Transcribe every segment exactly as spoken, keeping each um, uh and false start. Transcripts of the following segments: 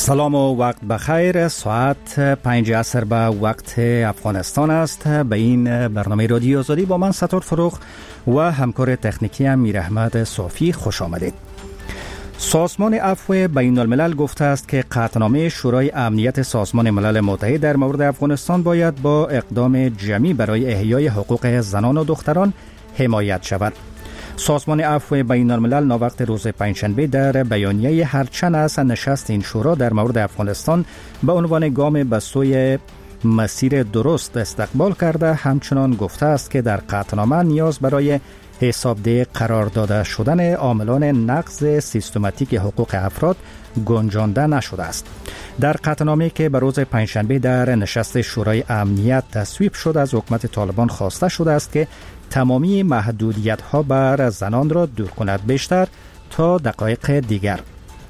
سلام و وقت بخیر. ساعت پنج عصر به وقت افغانستان است. به این برنامه رادیو آزادی با من ستار فروغ و همکار تکنیکی هم میر احمد صافی خوش آمدید. سازمان عفو بین الملل گفته است که قطعنامه شورای امنیت سازمان ملل متحد در مورد افغانستان باید با اقدام جمعی برای احیای حقوق زنان و دختران حمایت شود. سازمان عفو بین الملل ناوقت روز پنجشنبه در بیانیه هرچند از نشست این شورا در مورد افغانستان به عنوان گام به سوی مسیر درست استقبال کرده، همچنان گفته است که در قطعنامه نیاز برای حسابدهی قرار داده شدن عاملان نقض سیستماتیک حقوق افراد گنجانده نشده است. در قطعنامه‌ای که به روز پنجشنبه در نشست شورای امنیت تصویب شد، از حکومت طالبان خواسته شده است که تمامی محدودیت‌ها بر زنان را دور کند، بیشتر تا دقایق دیگر.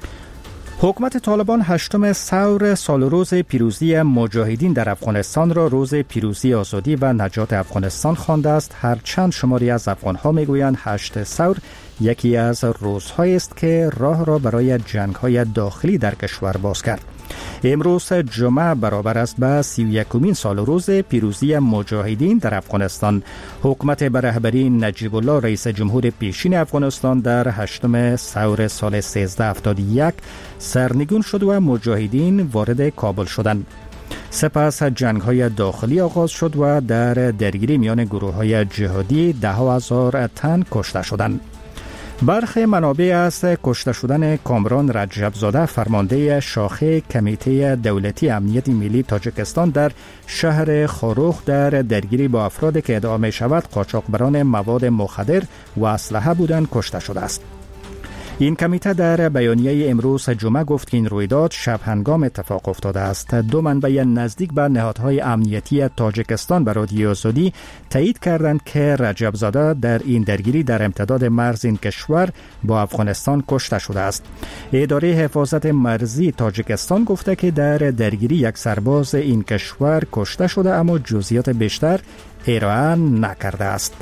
حکومت طالبان هشتم ثور سال روز پیروزی مجاهدین در افغانستان را روز پیروزی آزادی و نجات افغانستان خوانده است. هرچند شماری از افغان‌ها میگویند هشت ثور یکی از روزهایی است که راه را برای جنگ‌های داخلی در کشور باز کرد. امروز جمعه برابر است به سی و یکمین سال روز پیروزی مجاهدین در افغانستان. حکومت به رهبری نجیب الله رئیس جمهور پیشین افغانستان در هشتم ثور سال سیزده هفتاد و یک سرنگون شد و مجاهدین وارد کابل شدند. سپس جنگ‌های داخلی آغاز شد و در درگیری میان گروه‌های جهادی ده هزار تن کشته شدند. برخی منابع از کشته شدن کامران رجبزاده، فرمانده شاخه کمیته دولتی امنیت ملی تاجیکستان در شهر خاروخ، در درگیری با افرادی که ادعا می شود قاچاقبران مواد مخدر و اسلحه بودند کشته شده است. این کمیته در بیانیه امروز جمعه گفت که این رویداد شب هنگام اتفاق افتاده است. دو منبع نزدیک به نهادهای امنیتی تاجیکستان به رادیو آزادی تایید کردند که رجبزاده در این درگیری در امتداد مرز این کشور با افغانستان کشته شده است. اداره حفاظت مرزی تاجیکستان گفته که در درگیری یک سرباز این کشور کشته شده، اما جزئیات بیشتر ارائه نکرده است.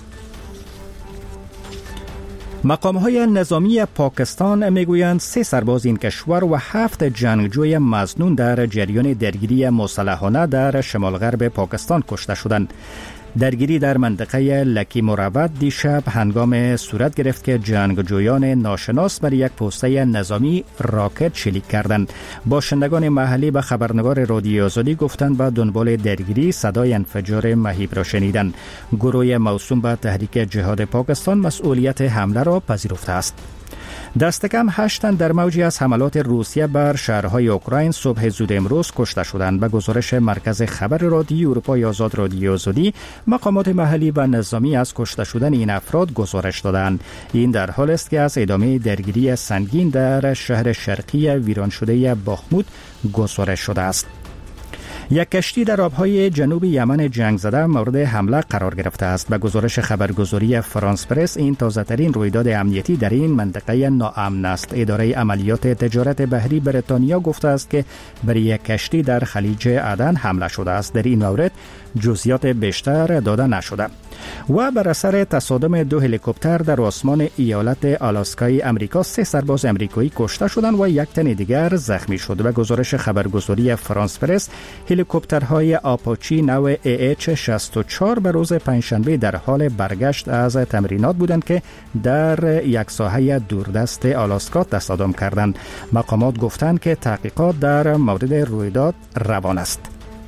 مقام‌های نظامی پاکستان میگویند سه سرباز این کشور و هفت جنگجوی مظنون در جریان درگیری مسلحانه در شمال غرب پاکستان کشته شدند. درگیری در منطقه لکی مروت دیشب هنگام صورت گرفت که جنگجویان ناشناس بر یک پوسته نظامی راکت شلیک کردند. باشندگان محلی به خبرنگار رادیو آزادی گفتند به دنبال درگیری صدای انفجار مهیب را شنیدند. گروه موسوم به تحریک جهاد پاکستان مسئولیت حمله را پذیرفته است. دست کم هشت تن در موجی از حملات روسیه بر شهرهای اوکراین صبح زود امروز کشته شدند. به گزارش مرکز خبر رادیو اروپای آزاد رادیو آزادی، مقامات محلی و نظامی از کشته شدن این افراد گزارش دادند. این در حال است که از ادامه درگیری سنگین در شهر شرقی ویران شده باخمود گزارش شده است. یک کشتی در آبهای جنوب یمن جنگ زده مورد حمله قرار گرفته است. به گزارش خبرگزاری فرانس پرس، این تازه‌ترین رویداد امنیتی در این منطقه ناامن است. اداره عملیات تجارت بحری بریتانیا گفته است که بر یک کشتی در خلیج عدن حمله شده است. در این مورد جزئیات بیشتر داده نشده. و بر اثر تصادم دو هلیکوپتر در آسمان ایالت آلاسکای امریکا، سه سرباز امریکایی کشته شدند و یک تن دیگر زخمی شد. به گزارش خبرگزاری فرانس پرس، هلیکوپترهای آپاچی نو ای اچ شصت و چهار به روز پنجشنبه در حال برگشت از تمرینات بودند که در یک ساحه دوردست آلاسکا تصادم کردند. مقامات گفتند که تحقیقات در مورد رویداد روان است.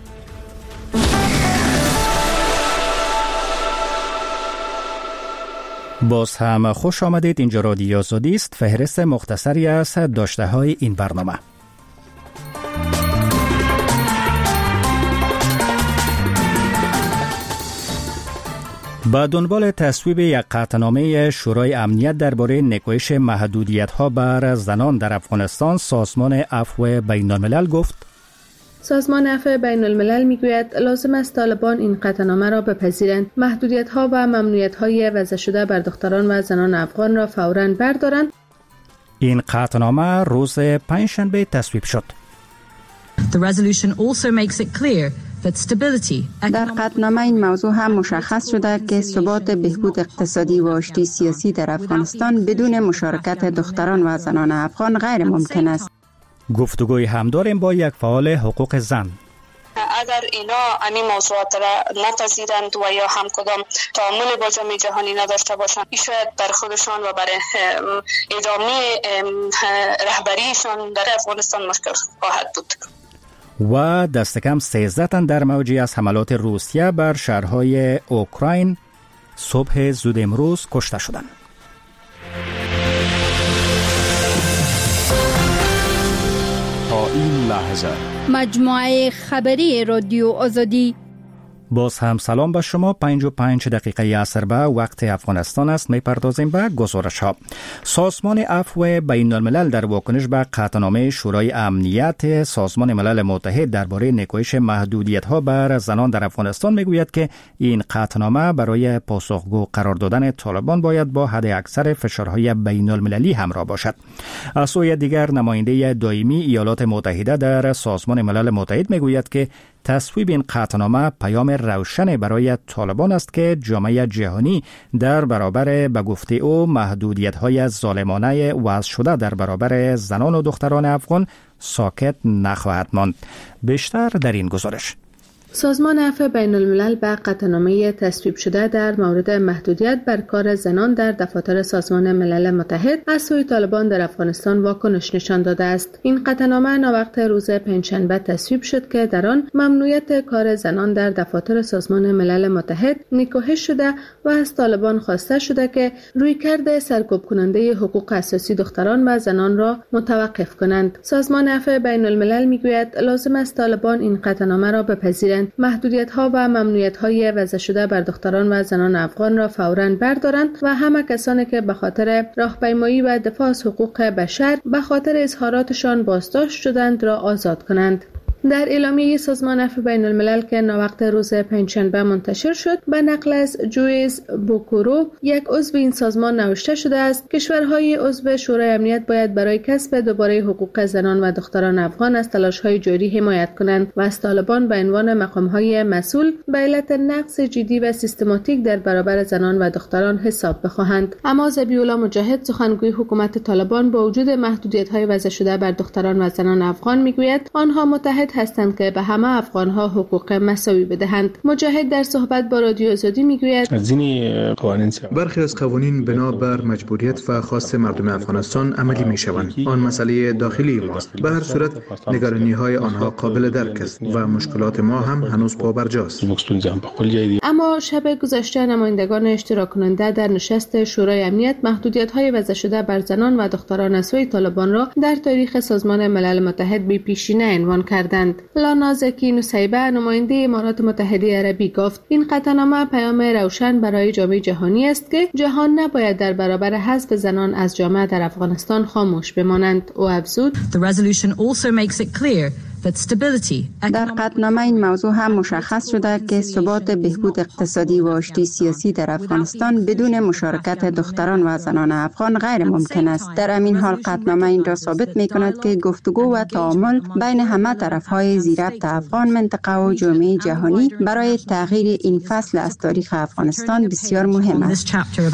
باز هم خوش آمدید. اینجا رادیو آزادی است. فهرست مختصری از داشته های این برنامه. با دنبال تصویب یک قطعنامه شورای امنیت درباره نکوهش محدودیت‌ها بر زنان در افغانستان، سازمان عفو بین الملل گفت: سازمان عفو بین الملل میگوید لازم است طالبان این قطعنامه را بپذیرند، محدودیت‌ها و ممنوعیت‌های وضع شده بر دختران و زنان افغان را فوراً بردارند. این قطعنامه روز پنجشنبه تصویب شد. The resolution also makes it clear در قطعنامه این موضوع هم مشخص شده که ثبات، بهبود اقتصادی و آشتی سیاسی در افغانستان بدون مشارکت دختران و زنان افغان غیر ممکن است. گفتگوی هم داریم با یک فعال حقوق زن. اگر اینا همین موضوعات را نپذیرند و یا هم کدام تعامل با جامعه جهانی نداشته باشند، شاید بر خودشان و برای ادامه رهبریشان در افغانستان مشکل خواهد بود. و دست کم سیزده تن در موجی از حملات روسیه بر شهرهای اوکراین صبح زود امروز کشته شدند. تا این لحظه مجموعه خبری رادیو آزادی. باز هم سلام به شما. پنج و پنج دقیقه عصر به وقت افغانستان است. می پردازیم به گزارش ها. سازمان عفو بین الملل در واکنش به قطعنامه شورای امنیت سازمان ملل متحد درباره نیکویش محدودیت ها بر زنان در افغانستان می گوید که این قطعنامه برای پاسخگو قرار دادن طالبان باید با حد اکثر فشارهای بین المللی همراه باشد. از سوی دیگر نماینده دائمی ایالات متحده در سازمان ملل متحد می گوید که تصویب این قطعنامه پیام روشن برای طالبان است که جامعه جهانی در برابر به گفته او محدودیت‌های ظالمانه وضع شده در برابر زنان و دختران افغان ساکت نخواهد ماند. بیشتر در این گزارش. سازمان عفو بین الملل به قطعنامه تصویب شده در مورد محدودیت بر کار زنان در دفاتر سازمان ملل متحد از سوی طالبان در افغانستان واکنش نشان داده است. این قطعنامه ناوقت روز پنجشنبه تصویب شد که در آن ممنوعیت کار زنان در دفاتر سازمان ملل متحد نکوهش شده و از طالبان خواسته شده که رویکرد سرکوب کننده حقوق اساسی دختران و زنان را متوقف کنند. سازمان عفو بین الملل میگوید لازم است طالبان این قطعنامه را بپذیرند، محدودیت‌ها و ممنوعیت‌های وضع شده بر دختران و زنان افغان را فوراً بردارند و همه کسانی که به خاطر راهپیمایی و دفاع از حقوق بشر به خاطر اظهاراتشان بازداشت شدند را آزاد کنند. در اعلامیه سازمان عفو بین الملل که ناوقت روز پنجشنبه منتشر شد به نقل از جویز بوکورو یک عضو این سازمان نوشته شده است کشورهای عضو شورای امنیت باید برای کسب دوباره حقوق زنان و دختران افغان از تلاش‌های جاری حمایت کنند و از طالبان به عنوان مقام‌های مسئول به علت نقض جدی و سیستماتیک در برابر زنان و دختران حساب بخواهند. اما ذبیح‌الله مجاهد سخنگوی حکومت طالبان با وجود محدودیت‌های وضع شده بر دختران و زنان افغان میگوید آنها متحد هستند که به همه افغان‌ها حقوق مساوی بدهند. مجاهد در صحبت با رادیو آزادی میگوید برخی از قوانین بنا بر مجبوریت و خواست مردم افغانستان عملی میشوند. آن مسئله داخلی ماست. به هر صورت نگرانی‌های آنها قابل درک است و مشکلات ما هم هنوز پابرجاست. اما شب گذشته نمایندگان اشتراک کننده در نشست شورای امنیت محدودیت‌های وضع شده بر زنان و دختران از سوی طالبان را در تاریخ سازمان ملل متحد بی پیشینه عنوان کردند. لانا زکی نصیبه نماینده امارات متحده عربی گفت این قطعنامه پیام روشن برای جامعه جهانی است که جهان نباید در برابر حذف زنان از جامعه در افغانستان خاموش بمانند. او افزود The resolution also makes it clear در قطعنامه این موضوع هم مشخص شده که ثبات بهبود اقتصادی و رشد سیاسی در افغانستان بدون مشارکت دختران و زنان افغان غیر ممکن است. در همین حال قطعنامه این را ثابت می کند که گفتگو و تعامل بین همه طرف‌های زیربط افغان منطقه و جامعه جهانی برای تغییر این فصل از تاریخ افغانستان بسیار مهم است.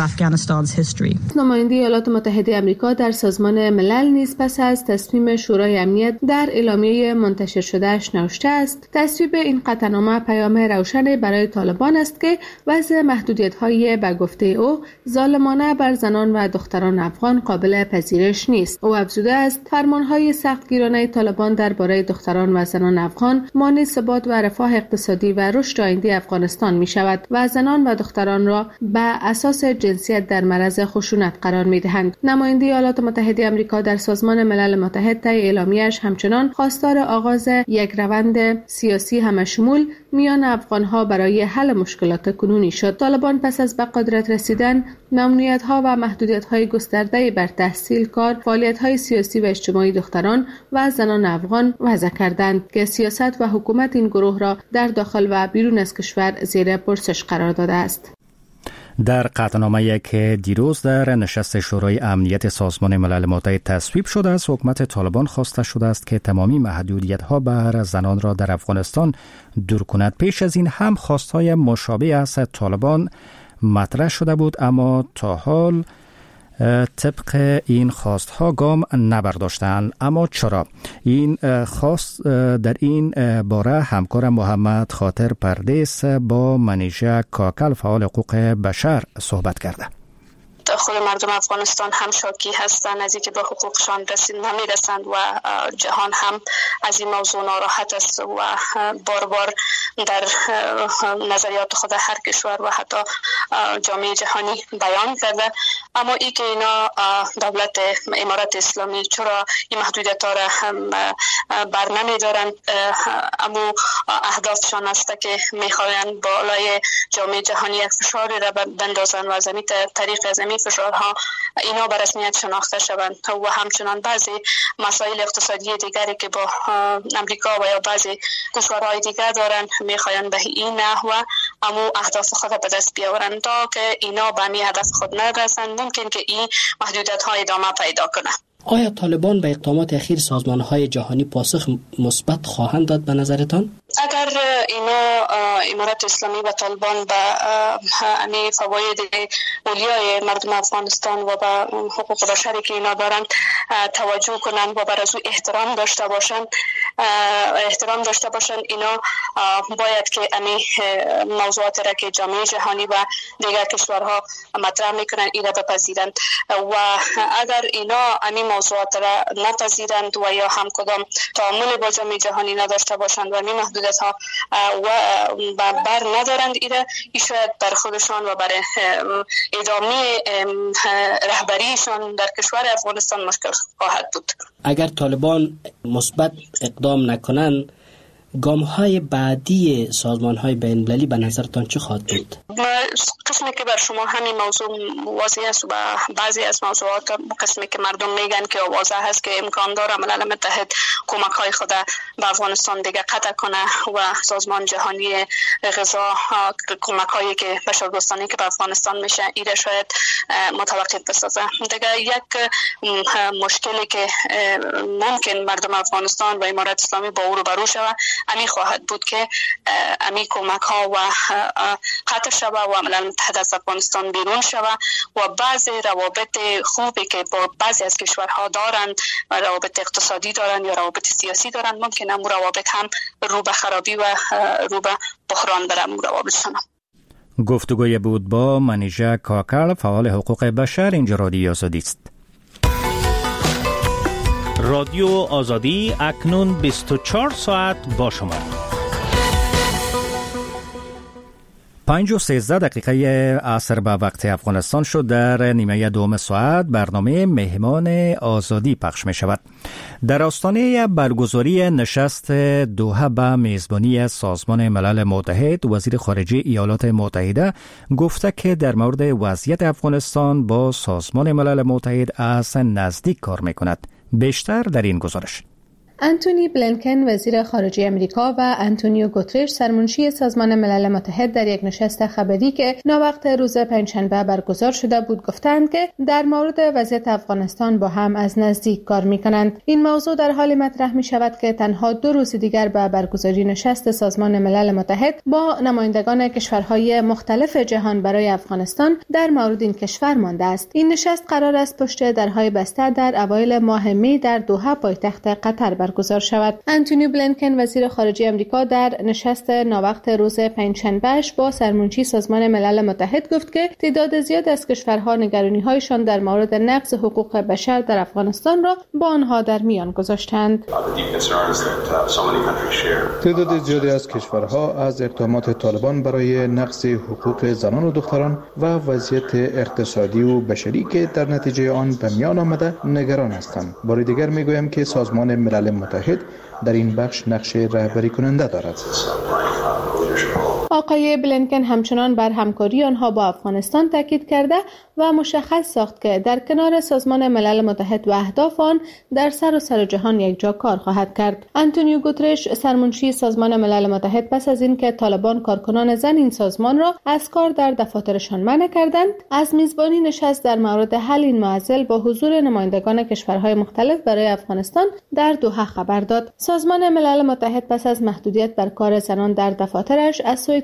نماینده ایالات متحده آمریکا در سازمان ملل نیز پس از تصمیم شورای امنیت در اعلامیه منتشر شدهش نوشته است تصویب این قطعنامه پیام روشنی برای طالبان است که وضع محدودیت‌های به گفته او ظالمانه بر زنان و دختران افغان قابل پذیرش نیست. او افزوده است فرمان‌های سختگیرانه طالبان درباره دختران و زنان افغان مانع ثبات و رفاه اقتصادی و رشد آینده افغانستان می‌شود و زنان و دختران را به اساس جنسیت در معرض خشونت قرار می‌دهند. نماینده ایالات متحده آمریکا در سازمان ملل متحد طی اعلامیه‌اش همچنان خواستار آغاز یک روند سیاسی همشمول میان افغان‌ها برای حل مشکلات کنونی شد. طالبان پس از به قدرت رسیدن ممنوعیت‌ها و محدودیت‌های گسترده بر تحصیل، کار، فعالیت‌های سیاسی و اجتماعی دختران و زنان افغان وضع کردند که سیاست و حکومت این گروه را در داخل و بیرون از کشور زیر پرسش قرار داده است. در قطعنامه‌ای که دیروز در نشست شورای امنیت سازمان ملل متحد تصویب شده است، حکومت طالبان خواسته شده است که تمامی محدودیت‌ها بر زنان را در افغانستان دور کند. پیش از این هم خواست‌های مشابه از طالبان مطرح شده بود، اما تا حال طبق این خواست ها گام نبرداشتند. اما چرا؟ این خواست در این باره همکار محمد خاطر پردیس با منیژه کاکل فعال حقوق بشر صحبت کرده. خود مردم افغانستان هم شاکی هستند از اینکه به حقوقشان رسید نمیرسند و جهان هم از این موضوع ناراحت است و بار بار در نظریات خود هر کشور و حتی جامعه جهانی بیان کرده. اما ای که اینا دولت امارت اسلامی چرا این محدودیت ها را بر نمیدارند، اما اهدافشان است که میخواهند بالای جامعه جهانی یک فشاری را بندازند و از این طریق از این فشارها اینا به رسمیت شناخته شوند و همچنان بعضی مسائل اقتصادی دیگری که با امریکا و یا بعضی کشورهای دیگر دارند میخواهند به این نحو اما اهداف خود به دست بیاورند تا که اینا به می هدف خود نرسند. ممکن که این محدودیت ها ادامه پیدا کنه. آیا طالبان به اقدامات اخیر سازمان‌های جهانی پاسخ مثبت خواهند داد به نظرتان؟ اگر اینا امارت اسلامی و طالبان به امی فواید اولیای مردم افغانستان و به حقوق بشری که اینا دارند توجه کنند و بر از او احترام داشته باشند احترام داشته باشند اینا باید که امی موضوعات را که جامعه جهانی و دیگر کشورها مطرح میکنند اینا بپذیرند و اگر اینا امی موضوعات را نپذیرند و یا هم کدام تعامل با جامعه جهانی نداشته باشند و امی محدودیت ها و بر ندارند ایره ای شاید بر خودشان و بر ادامه رهبریشان در کشور افغانستان مشکل خواهد بود. اگر طالبان مثبت اقدام نکنند گام‌های بعدی سازمان‌های بین‌المللی به نظرتان چه خواهد بود؟ قسمی که بر شما همین موضوع واضح است و بعضی از موضوعات قسمی که مردم میگن که واضح هست که امکان داره ملل متحد کمک‌های خود به افغانستان دیگه قطع کنه و سازمان جهانی غذا کمک‌هایی که بشردوستانه که به افغانستان میشه ایره شاید متوقف بسازه. دیگه یک مشکلی که ممکن مردم افغانستان و امارت اسلامی با او روبرو شود امی خواهد بود که امی کمک ها و قطع شود و ملل متحد از افغانستان بیرون شود و بعضی روابط خوبی که با بعضی از کشورها دارند و روابط اقتصادی دارند یا روابط سیاسی دارند ممکن امو روابط هم رو به خرابی و رو به بحران بره امو روابطشان. گفتگوی بود با منیژه کاکل فعال حقوق بشر. اینجا رادیو آزادی است. رادیو آزادی اکنون بیست و چهار ساعت با شما. پنج و سیزده دقیقه عصر به وقت افغانستان شد. در نیمه دوم ساعت برنامه مهمان آزادی پخش می شود. در آستانه برگزاری نشست دوحه به میزبانی سازمان ملل متحد، وزیر خارجه ایالات متحده گفته که در مورد وضعیت افغانستان با سازمان ملل متحد از نزدیک کار می کند. بیشتر در این گزارش. انتونی بلینکن وزیر خارجه امریکا و آنتونیو گوترش سرمنشی سازمان ملل متحد در یک نشست خبری که ناوقت روز پنجشنبه برگزار شده بود گفتند که در مورد وضعیت افغانستان با هم از نزدیک کار می‌کنند. این موضوع در حالی مطرح می‌شود که تنها دو روز دیگر به برگزاری نشست سازمان ملل متحد با نمایندگان کشورهای مختلف جهان برای افغانستان در مورد این کشور مانده است. این نشست قرار است پشت درهای بسته در اوایل ماه می در دوحه پایتخت قطر برگزار شود. آنتونی بلینکن وزیر خارجه امریکا در نشست ناوقت روز پنجشنبهش با سرمنشی سازمان ملل متحد گفت که تعداد زیاد از کشورها نگرانی‌هایشان در مورد نقض حقوق بشر در افغانستان را با آنها در میان گذاشتند. تعداد زیادی از کشورها از اقدامات طالبان برای نقض حقوق زنان و دختران و وضعیت اقتصادی و بشری که در نتیجه آن به میان آمده نگران هستند. بار دیگر میگویم که سازمان ملل متحد در این بخش نقش رهبری کننده دارد. آقای بلینکن همچنان بر همکاری آنها با افغانستان تاکید کرده و مشخص ساخت که در کنار سازمان ملل متحد و اهداف آن در سراسر جهان یک جا کار خواهد کرد. آنتونیو گوترش سرمنشی سازمان ملل متحد پس از اینکه طالبان کارکنان زن این سازمان را از کار در دفاترشان منع کردند، از میزبانی نشست در مورد حل این معضل با حضور نمایندگان کشورهای مختلف برای افغانستان در دوحه خبر داد. سازمان ملل متحد پس از محدودیت بر کار زنان در دفاترش از سوی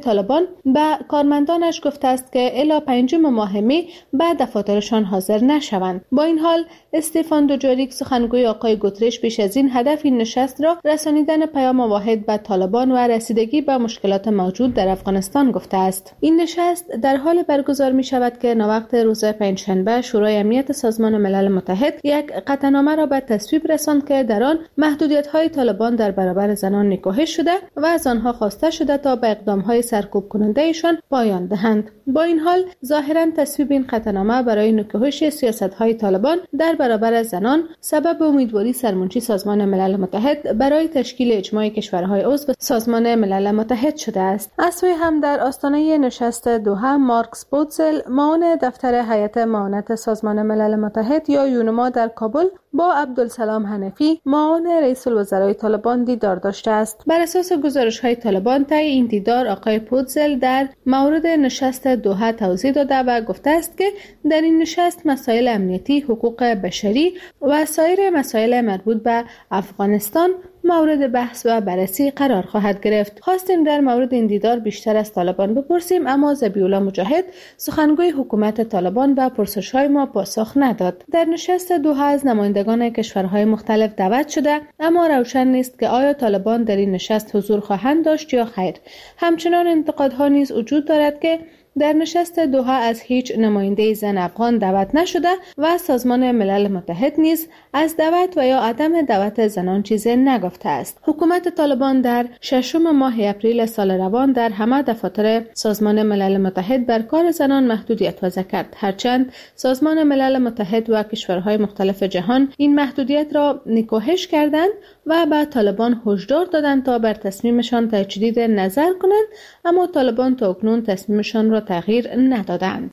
طالبان به کارمندانش گفته است که الی پنجم ماه می به دفاترشان حاضر نشوند. با این حال استفان دوجاریک سخنگوی آقای گوترش پیش از این هدف این نشست را رسانیدن پیام واحد به طالبان و رسیدگی به مشکلات موجود در افغانستان گفته است. این نشست در حال برگزار می شود که ناوقت روز پنجشنبه شورای امنیت سازمان ملل متحد یک قطعنامه را به تصویب رساند که در آن محدودیت‌های طالبان در برابر زنان نکوهش شده و از آنها خواسته شده تا به اقدام‌های سرکوب کننده‌شان پایان دهند. با این حال ظاهراً تصویب این قطعنامه برای نکوهش سیاست‌های طالبان در برابر زنان سبب امیدواری سرمنشی سازمان ملل متحد برای تشکیل اجماع کشورهای عضو سازمان ملل متحد شده است. از سوی هم در آستانه نشست دوحه مارکس بوتزل معاون دفتر هیئت معاونت سازمان ملل متحد یا یونما در کابل با عبدالسلام حنفی معاون رئیس الوزرای طالبان دیدار داشته است. بر اساس گزارش‌های طالبان طی این دیدار آقای پوتزل در مورد نشست دوحه توضیح داده و گفته است که در این نشست مسائل امنیتی، حقوق بشری و سایر مسائل مربوط به افغانستان مورد بحث و بررسی قرار خواهد گرفت. خواستیم در مورد این دیدار بیشتر از طالبان بپرسیم، اما ذبیح‌الله مجاهد سخنگوی حکومت طالبان به پرسش‌های ما پاسخ نداد. در نشست دوحه از نمایندگان کشورهای مختلف دعوت شده، اما روشن نیست که آیا طالبان در این نشست حضور خواهند داشت یا خیر. همچنان انتقادها نیز وجود دارد که در نشست دوحه از هیچ نماینده زن افغان دعوت نشده و سازمان ملل متحد نیز از دعوت و یا عدم دعوت زنان چیزی نگفته است. حکومت طالبان در ششم ماه اپریل سال روان در همه دفاتر سازمان ملل متحد بر کار زنان محدودیت وضع کرد، هرچند سازمان ملل متحد و کشورهای مختلف جهان این محدودیت را نکوهش کردند و به طالبان هشدار دادند تا بر تصمیمشان تجدید نظر کنند، اما طالبان تا اکنون تصمیمشان را تغییر ندادند.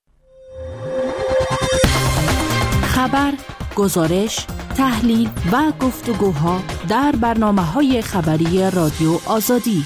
خبر، گزارش، تحلیل و گفتگوها در برنامه‌های خبری رادیو آزادی.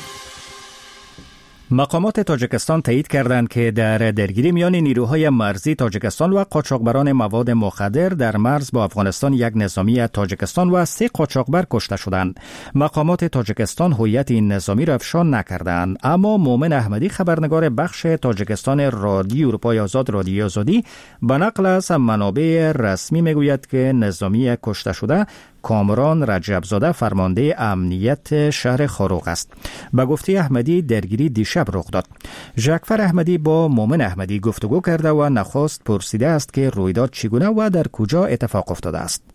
مقامات تاجیکستان تایید کردند که در درگیری میان نیروهای مرزی تاجیکستان و قاچاقبران مواد مخدر در مرز با افغانستان یک نظامی تاجیکستان و سه قاچاقبر کشته شدند. مقامات تاجیکستان هویت این نظامی را افشا نکردند، اما مومن احمدی خبرنگار بخش تاجیکستان رادیو اروپای آزاد رادیو آزادی به نقل از منابع رسمی میگوید که نظامی کشته شده کامران رجبزاده فرمانده امنیت شهر خاروق است. به گفته احمدی درگیری دیشب رخ داد. ژکفر احمدی با مومن احمدی گفتگو کرده و نخست پرسیده است که رویداد چگونه و در کجا اتفاق افتاده است.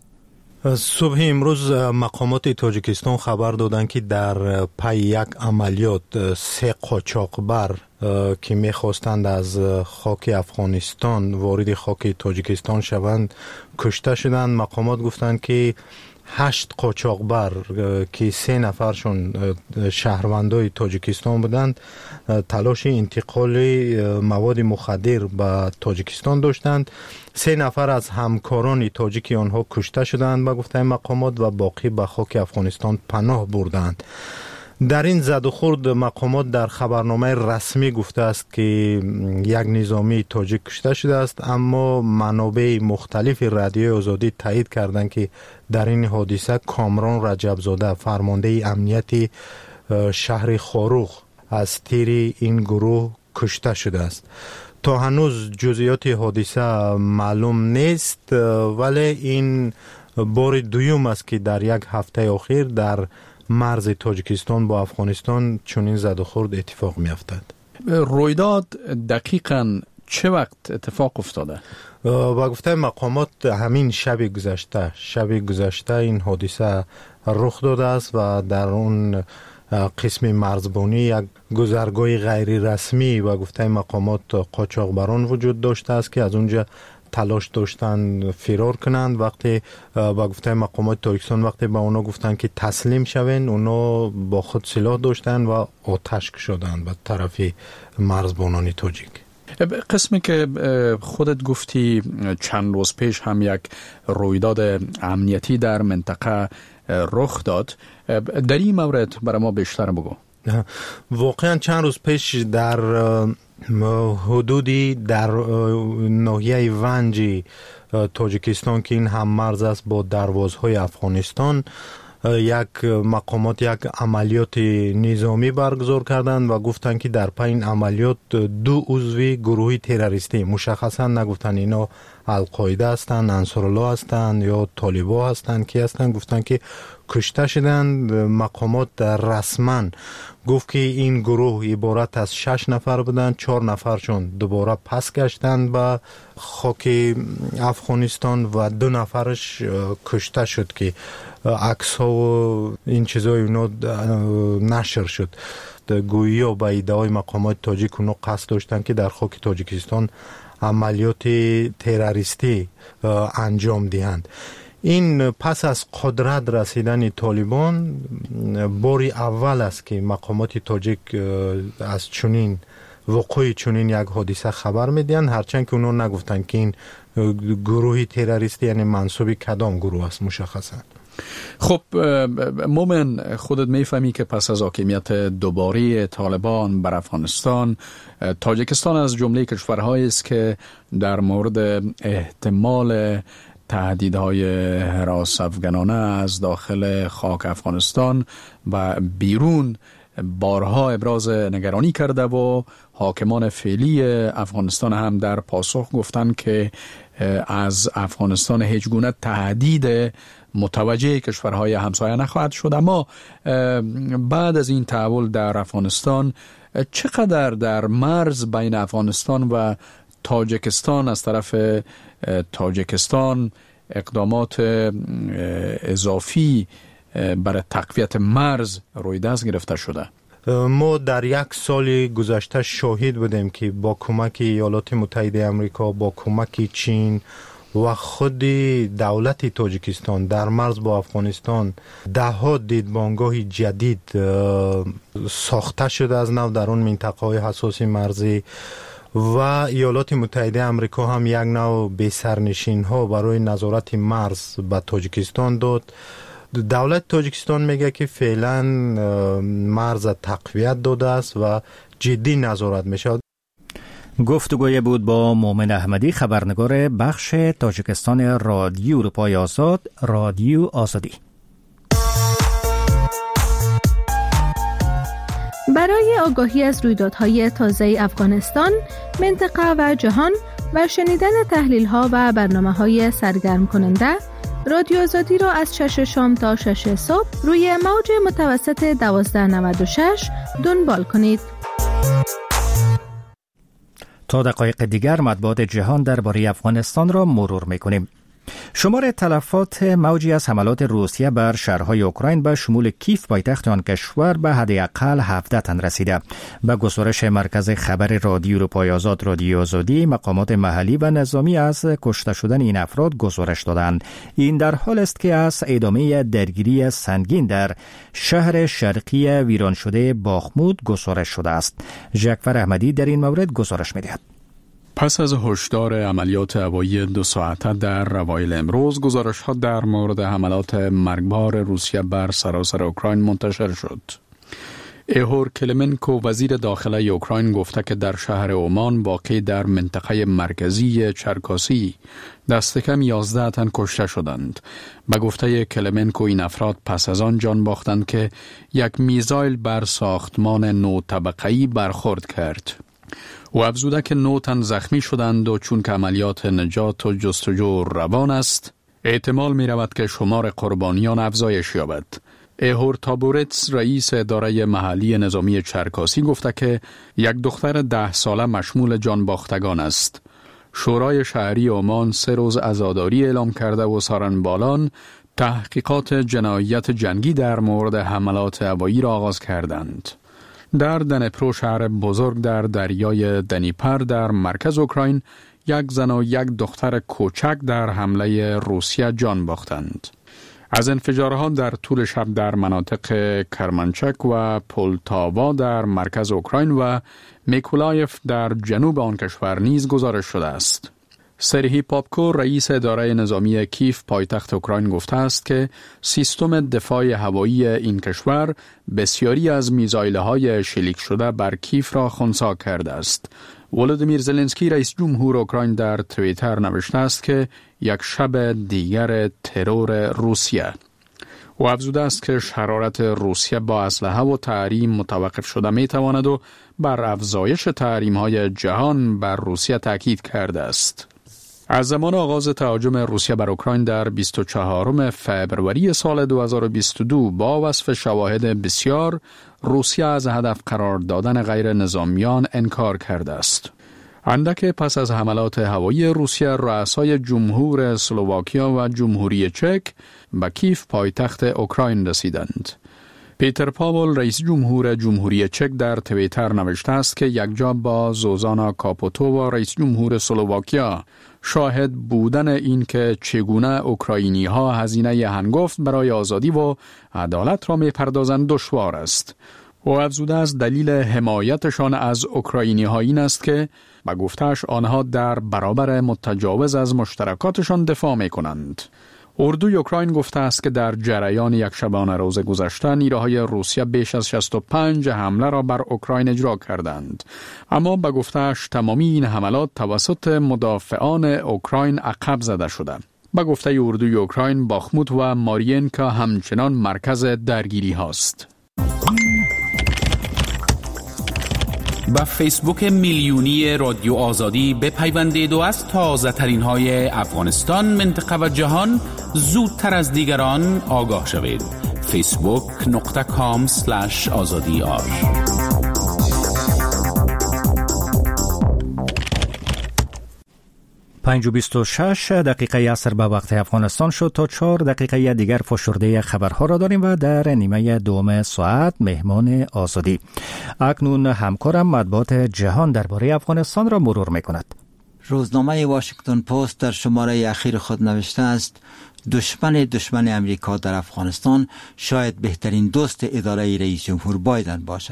صبح امروز مقامات تاجیکستان خبر دادند که در پی یک عملیات سه قاچاقبر که میخواستند از خاک افغانستان وارد خاک تاجیکستان شوند کشته شدند. مقامات گفتند که هشت قاچاقبر که سه نفرشون شهروندای تاجیکستان بودند تلاش انتقال مواد مخدر به تاجیکستان داشتند. سه نفر از همکاران تاجیکی آنها کشته شدند به گفته مقامات و باقی به خاک افغانستان پناه بردند. در این زد و خورد مقامات در خبرنامه رسمی گفته است که یک نظامی تاجیک کشته شده است، اما منابع مختلف رادیو آزادی تایید کردند که در این حادثه کامران رجبزاده فرمانده امنیت شهر خاروق از تیر این گروه کشته شده است. تا هنوز جزئیات حادثه معلوم نیست، ولی این بار دوم است که در یک هفته اخیر در مرز تاجیکستان با افغانستان چنین زد و خورد اتفاق می افتد. رویداد دقیقاً چه وقت اتفاق افتاده؟ با گفته مقامات همین شب گذشته شب گذشته این حادثه رخ داده است و در اون قسم مرزبانی یک گذرگاه غیر رسمی و گفته مقامات قاچاقبران وجود داشته است که از اونجا تلاش داشتن فرار کنند. وقتی با گفته مقامات تاجیکستان وقتی با اونا گفتن که تسلیم شوین، اونا با خود سلاح داشتن و آتش کشیدند به طرف مرزبانان تاجیک. قسمی که خودت گفتی چند روز پیش هم یک رویداد امنیتی در منطقه رخ داد، در این مورد برای ما بیشتر بگو. واقعا چند روز پیش در حدودی در ناحیه ونج تاجیکستان که این هم مرز است با دروازهای افغانستان، یک مقامات یک عملیات نظامی برگزار کردند و گفتند که در پین عملیات دو عضو گروه تروریستی، مشخصا نگفتن اینا القاعده هستند، انصارالله هستند یا طالبان هستند که هستند، گفتند که کشته شدند. مقامات رسما گفت که این گروه عبارت از شش نفر بودند، چهار نفرشون دوباره پس گشتند به خاک افغانستان و دو نفرش کشته شد که عکس ها و این چیزای اونا نشر شد. گویی و به ادعای مقامات تاجیک اونا قصد داشتند که در خاک تاجیکستان عملیات تروریستی انجام دهند. این پس از قدرت رسیدن طالبان باری اول است که مقامات تاجیک از چنین وقوع چنین یک حادثه خبر میدن، هرچند که اونا نگفتن که این گروه تروریستی یعنی منسوب کدام گروه است مشخصا. خب مومن، خودت میفهمی که پس از حاکمیت دوباره طالبان بر افغانستان، تاجیکستان از جمله کشورهایی است که در مورد احتمال تهدیدهای هراس افغانانه از داخل خاک افغانستان و بیرون بارها ابراز نگرانی کرده و حاکمان فعلی افغانستان هم در پاسخ گفتند که از افغانستان هیچ گونه تهدید متوجه کشورهای همسایه نخواهد شد. اما بعد از این تحول در افغانستان چقدر در مرز بین افغانستان و تاجیکستان از طرف تاجیکستان اقدامات اضافی برای تقویت مرز روی دست گرفته شده؟ ما در یک سال گذشته شاهد بودیم که با کمک ایالات متحده آمریکا، با کمک چین و خود دولت تاجیکستان در مرز با افغانستان ده ها دیدبانگاه جدید ساخته شده از نو در اون منطقه های حساس مرزی و ایالات متحده آمریکا هم یک نوع به سرنشین ها برای نظارت مرز به تاجیکستان داد. دولت تاجیکستان میگه که فعلا مرز تقویت داده است و جدی نظارت میشه. گفتگوی بود با مومن احمدی، خبرنگار بخش تاجیکستان رادیو اروپای آزاد، رادیو آزادی. برای آگاهی از رویدادهای تازه افغانستان، منطقه و جهان و شنیدن تحلیل‌ها و برنامه‌های سرگرم کننده، رادیو آزادی را از شش شام تا شش صبح روی موج متوسط دوازده نود و شش دنبال کنید. تا دقایق دیگر مطبوعات جهان درباره افغانستان را مرور می‌کنیم. شمار تلفات موجی از حملات روسیه بر شهرهای اوکراین به شمول کیف پایتخت آن کشور به حداقل هفده تن رسیده. به گزارش مرکز خبر رادیو اروپای آزاد، رادیو آزادی، مقامات محلی و نظامی از کشته شدن این افراد گزارش دادند. این در حال است که از ادامه درگیری سنگین در شهر شرقی ویران شده باخمود گزارش شده است. جعفر احمدی در این مورد گزارش می‌دهد. پس از هشدار عملیات هوایی دو ساعته در اوایل امروز، گزارش‌ها در مورد حملات مرگبار روسیه بر سراسر اوکراین منتشر شد. ایهور کلمنکو، وزیر داخله اوکراین، گفته که در شهر اومان واقع در منطقه مرکزی چرکاسی دست کم یازده تن کشته شدند. به گفته کلمنکو این افراد پس از آن جان باختند که یک میزایل بر ساختمان نو طبقه‌ای برخورد کرد. او افزوده که نه تن زخمی شدند و چون که عملیات نجات و جستجو روان است، احتمال می رود که شمار قربانیان افزایش یابد. ایهور تابورتس، رئیس اداره محلی نظامی چرکاسی، گفته که یک دختر ده ساله مشمول جانباختگان است. شورای شهری عمان سه روز عزاداری اعلام کرده و سارنبالان تحقیقات جنایت جنگی در مورد حملات هوایی را آغاز کردند. در دنپرو، شهر بزرگ در دریای دنیپر در مرکز اوکراین، یک زن و یک دختر کوچک در حمله روسیه جان باختند. از انفجارها در طول شب در مناطق کرمانچک و پولتاوا در مرکز اوکراین و میکولایف در جنوب آن کشور نیز گزارش شده است. سرهی پاپکو، رئیس اداره نظامی کیف پایتخت اوکراین، گفته است که سیستم دفاع هوایی این کشور بسیاری از میزایل‌های شلیک شده بر کیف را خنثی کرده است. ولودیمیر زلنسکی، رئیس جمهور اوکراین، در توییتر نوشته است که یک شب دیگر ترور روسیه. او افزوده است که شرارت روسیه با اسلحه و تحریم متوقف شده می تواند و بر افزایش تحریم های جهان بر روسیه تاکید کرده است. از زمان آغاز تهاجم روسیه بر اوکراین در بیست و چهارم فوریه سال دو هزار و بیست و دو با وصف شواهد بسیار، روسیه از هدف قرار دادن غیر نظامیان انکار کرده است. اندک پس از حملات هوایی روسیه، رؤسای جمهور اسلواکیا و جمهوری چک به کیف پایتخت اوکراین رسیدند. پیتر پاول رئیس جمهور جمهوری چک در توییتر نوشته است که یکجا با زوزانا کاپوتو و رئیس جمهور اسلواکیا شاهد بودن این که چگونه اوکراینی ها هزینه هنگفت برای آزادی و عدالت را می پردازند دشوار است. او افزوده است دلیل حمایتشان از اوکراینی ها این است که به گفته‌اش آنها در برابر متجاوز از مشترکاتشان دفاع می کنند. اردوی اوکراین گفته است که در جریان یک شبانه روز گذشته نیروهای روسیه بیش از شصت و پنج حمله را بر اوکراین اجرا کردند، اما به گفته‌اش تمامی این حملات توسط مدافعان اوکراین عقب زده شده. به گفته اردوی اوکراین، باخموت و مارینکا همچنان مرکز درگیری هاست. با فیسبوک میلیونی رادیو آزادی بپیوندید و از تازه ترین های افغانستان، منطقه و جهان زودتر از دیگران آگاه شوید. فیسبوک نقطه کام سلش آزادی آر. پنج و بیست و شش دقیقه عصر به وقت افغانستان شد. تا چهار دقیقه دیگر فشرده خبرها را داریم و در نیمه دوم ساعت مهمان آزادی. اکنون همکارم مطبوعات جهان درباره افغانستان را مرور می‌کند. روزنامه واشنگتن پست در شماره اخیر خود نوشته است دشمن دشمن امریکا در افغانستان شاید بهترین دوست اداره رئیس جمهور بایدن باشد.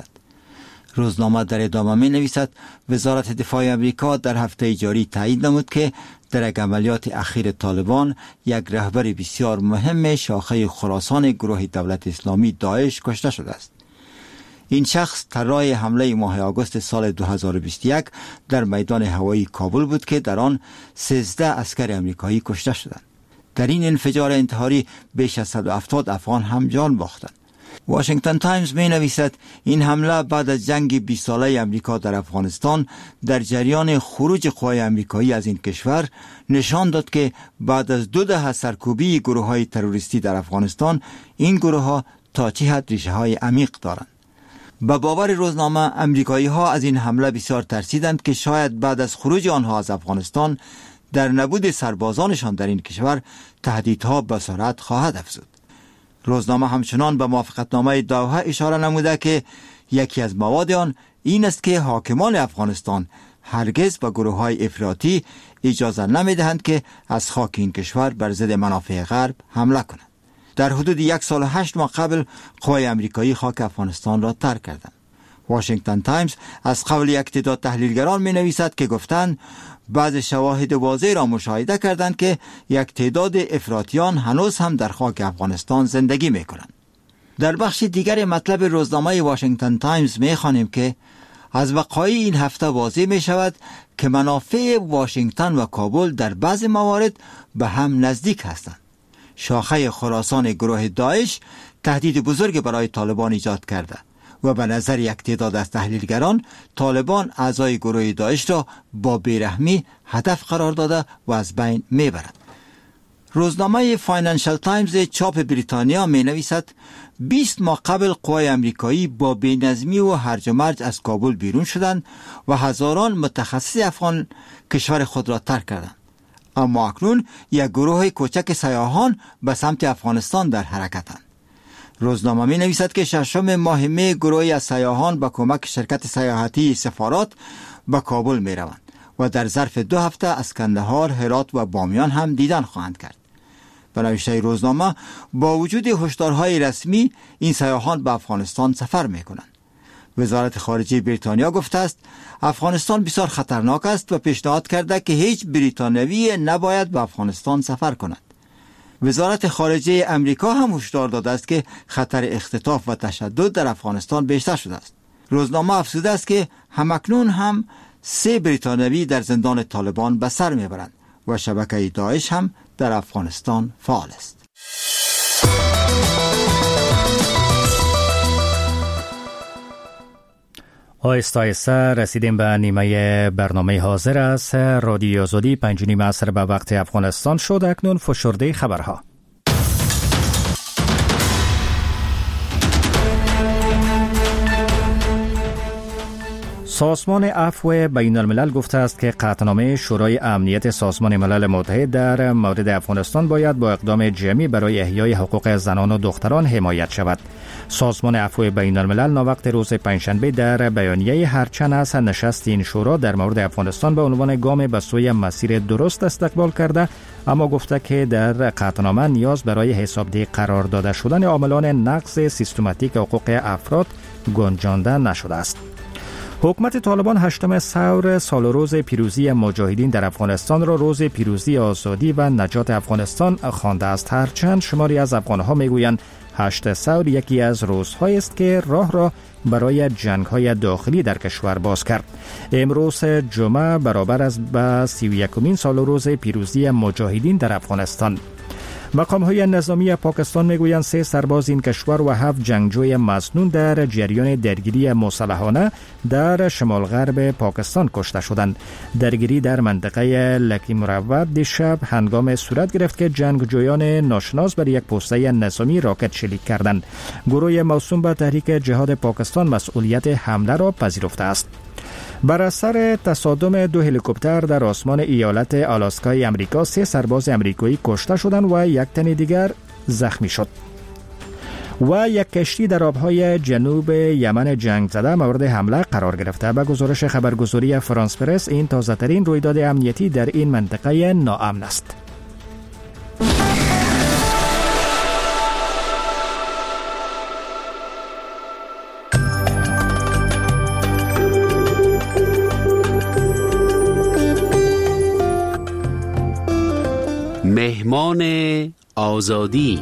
روزنامه در ادامه می نویسد وزارت دفاع امریکا در هفته جاری تایید نمود که در یک عملیات اخیر طالبان یک رهبر بسیار مهم شاخه خراسان گروه دولت اسلامی داعش کشته شده است. این شخص طراح حمله ماه آگوست سال دو هزار و بیست و یک در میدان هوایی کابل بود که در آن سیزده عسکر امریکایی کشته شدند. در این انفجار انتحاری بیش از صد و هفتاد افغان هم جان باختند. واشنگتن تایمز می نویسد این حمله بعد از جنگ بیست ساله امریکا در افغانستان در جریان خروج قوای امریکایی از این کشور نشان داد که بعد از دو دهه سرکوبی گروه های تروریستی در افغانستان، این گروه ها تا چه حد ریشه های عمیق دارند. به باور روزنامه، امریکایی ها از این حمله بسیار ترسیدند که شاید بعد از خروج آنها از افغانستان در نبود سربازانشان در این کشور تهدیدها به سرعت خواهد افزود. روزنامه همچنان به موافقتنامه دوحه اشاره نموده که یکی از مواد آن این است که حاکمان افغانستان هرگز به گروه‌های افراطی اجازه نمی‌دهند که از خاک این کشور بر ضد منافع غرب حمله کنند. در حدود یک سال و هشت ماه قبل قوای امریکایی خاک افغانستان را ترک کردند. واشنگتن تایمز از قول یک تعداد تحلیلگران می‌نویسد که گفتند بعض شواهد واضح را مشاهده کردند که یک تعداد افراطیان هنوز هم در خاک افغانستان زندگی می‌کنند. در بخش دیگر مطلب روزنامه واشنگتن تایمز می‌خوانیم که از وقایع این هفته واضح می‌شود که منافع واشنگتن و کابل در بعض موارد به هم نزدیک هستند. شاخه خراسان گروه داعش تهدید بزرگ برای طالبان ایجاد کرده و به نظر یک تعداد از تحلیلگران طالبان اعضای گروه داعش را با بیرحمی هدف قرار داده و از بین میبرد. روزنامه فاینانشل تایمز چاپ بریتانیا می نویسد بیست ماه قبل قوای امریکایی با بی‌نظمی و هرج و مرج از کابل بیرون شدند و هزاران متخصص افغان کشور خود را ترک کردند. اما اکنون یک گروه کوچک سیاحان به سمت افغانستان در حرکتند. روزنامه می نویسد که ششم ماه می گروهی از سیاحان با کمک شرکت سیاحتی سفارات به کابل می روند و در ظرف دو هفته از کندهار، هرات و بامیان هم دیدن خواهند کرد. به نوشته روزنامه با وجود هشدارهای رسمی این سیاحان به افغانستان سفر می کنند. وزارت خارجه بریتانیا گفته است افغانستان بسیار خطرناک است و پیشنهاد کرده که هیچ بریتانیایی نباید به افغانستان سفر کند. وزارت خارجه امریکا هم هشدار داده است که خطر اختطاف و تشدد در افغانستان بیشتر شده است. روزنامه افزوده است که همکنون هم سه بریتانیایی در زندان طالبان به سر میبرند و شبکه داعش هم در افغانستان فعال است. آهسته آهسته رسیدیم به نیمه برنامه حاضر است. رادیو آزادی پنج نیم عصر به وقت افغانستان شد. اکنون فشرده خبرها. سازمان عفو بین الملل گفته است که قطعنامه شورای امنیت سازمان ملل متحد در مورد افغانستان باید با اقدام جمعی برای احیای حقوق زنان و دختران حمایت شود. سازمان عفو بین الملل ناوقت روز پنجشنبه در بیانیه هرچند از نشست این شورا در مورد افغانستان به عنوان گام به سوی مسیر درست استقبال کرده، اما گفته که در قطعنامه نیاز برای حسابدهی قرار داده شدن عاملان نقض سیستماتیک حقوق افراد گنجانده نشده است. حکومت طالبان هشتم ثور سال و روز پیروزی مجاهدین در افغانستان را روز پیروزی آزادی و نجات افغانستان خوانده است. هرچند شماری از افغانها میگویند هشت ثور یکی از روزهایی است که راه را برای جنگ‌های داخلی در کشور باز کرد. امروز جمعه برابر است با سی و یکمین سال و روز پیروزی مجاهدین در افغانستان. مقام‌های نظامی پاکستان میگویند سه سرباز این کشور و هفت جنگجوی مسنون در جریان درگیری مسلحانه در شمال غرب پاکستان کشته شدند. درگیری در منطقه لکی مروت دیشب هنگام صورت گرفت که جنگجویان ناشناس بر یک پوسته نظامی راکت شلیک کردند. گروه موسوم به تحریک جهاد پاکستان مسئولیت حمله را پذیرفته است. بر اثر تصادم دو هلیکوپتر در آسمان ایالت آلاسکای امریکا سه سرباز امریکایی کشته شدند و یک تن دیگر زخمی شد. و یک کشتی در آبهای جنوب یمن جنگ زده مورد حمله قرار گرفته. به گزارش خبرگزاری فرانس پرس این تازه‌ترین رویداد امنیتی در این منطقه ناامن است. مهمان آزادی.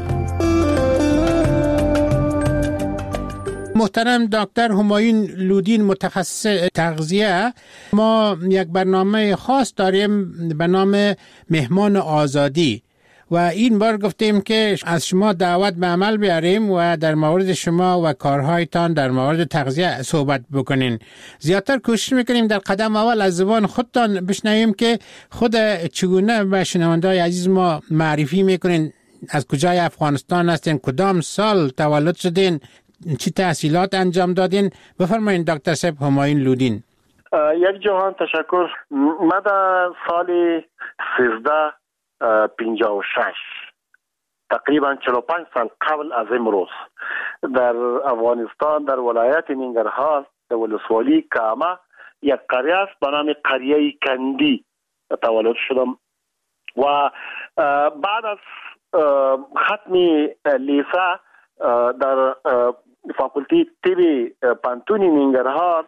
محترم دکتر همایون لودین، متخصص تغذیه، ما یک برنامه خاص داریم به نام مهمان آزادی و این بار گفتیم که از شما دعوت به عمل بیاریم و در مورد شما و کارهایتان در مورد تغذیه صحبت بکنین. زیادتر کوشش میکنیم در قدم اول از زبان خودتان بشنویم که خود چگونه به شنونده‌های عزیز ما معرفی میکنین، از کجای افغانستان هستین، کدام سال تولد شدین، چی تحصیلات انجام دادین. بفرمایین دکتر صاحب همایون لودین. یک جهان تشکر. من در سال سیزده پنجاه و شش تقریبا چهل و پنج سال قبل از امروز در افغانستان در ولایت ننگرهار در ولسوالی کامه یک قریه است به نام قریه کندی تولد شدم و بعد از ختم لیسه در فاکولته طب پانتون ننگرهار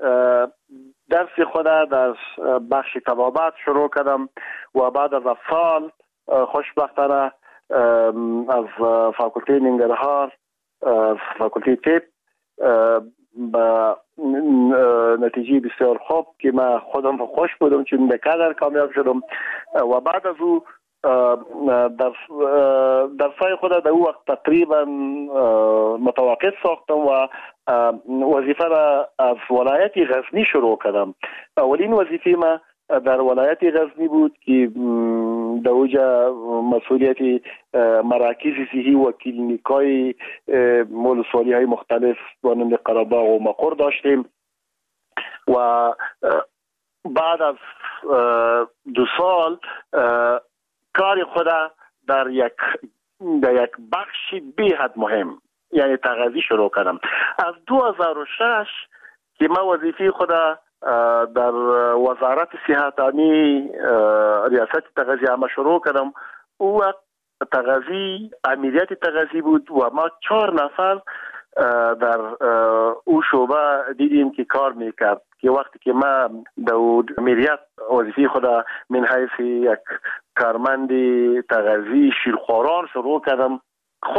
درس خود در بخش طبابت شروع کردم و بعد از سال خوشبختانه از فاکولته ننگرهار فاکولته طب با نتیجه بسیار خوب که من خودم خوش بودم چون بقدر کامیاب شدم و بعد از او در درسای خود در او وقت تقریبا متوقف ساختم و وظیفه را از ولایت غزنی شروع کردم. اولین وظیفه ما در ولایت غزنی بود که در اوجا مسئولیت مراکز صحی و کلینیکای ولسوالی های مختلف مانند قره‌باغ و مقر داشتیم و بعد از دو سال کار خود در یک در یک بخش بی‌حد مهم یعنی تغذیه شروع کردم. از دو هزار و شش که من وظیفه خود در وزارت صحتانی ریاست تغذیه ما شروع کردم. او وقت تغذیه امیریت تغذیه بود و ما چهار نفر در او شعبه دیدیم که کار میکرد که وقتی که ما در امیریت وظیفه خود من حیث یک کارمند تغذیه شیرخواران شروع کردم.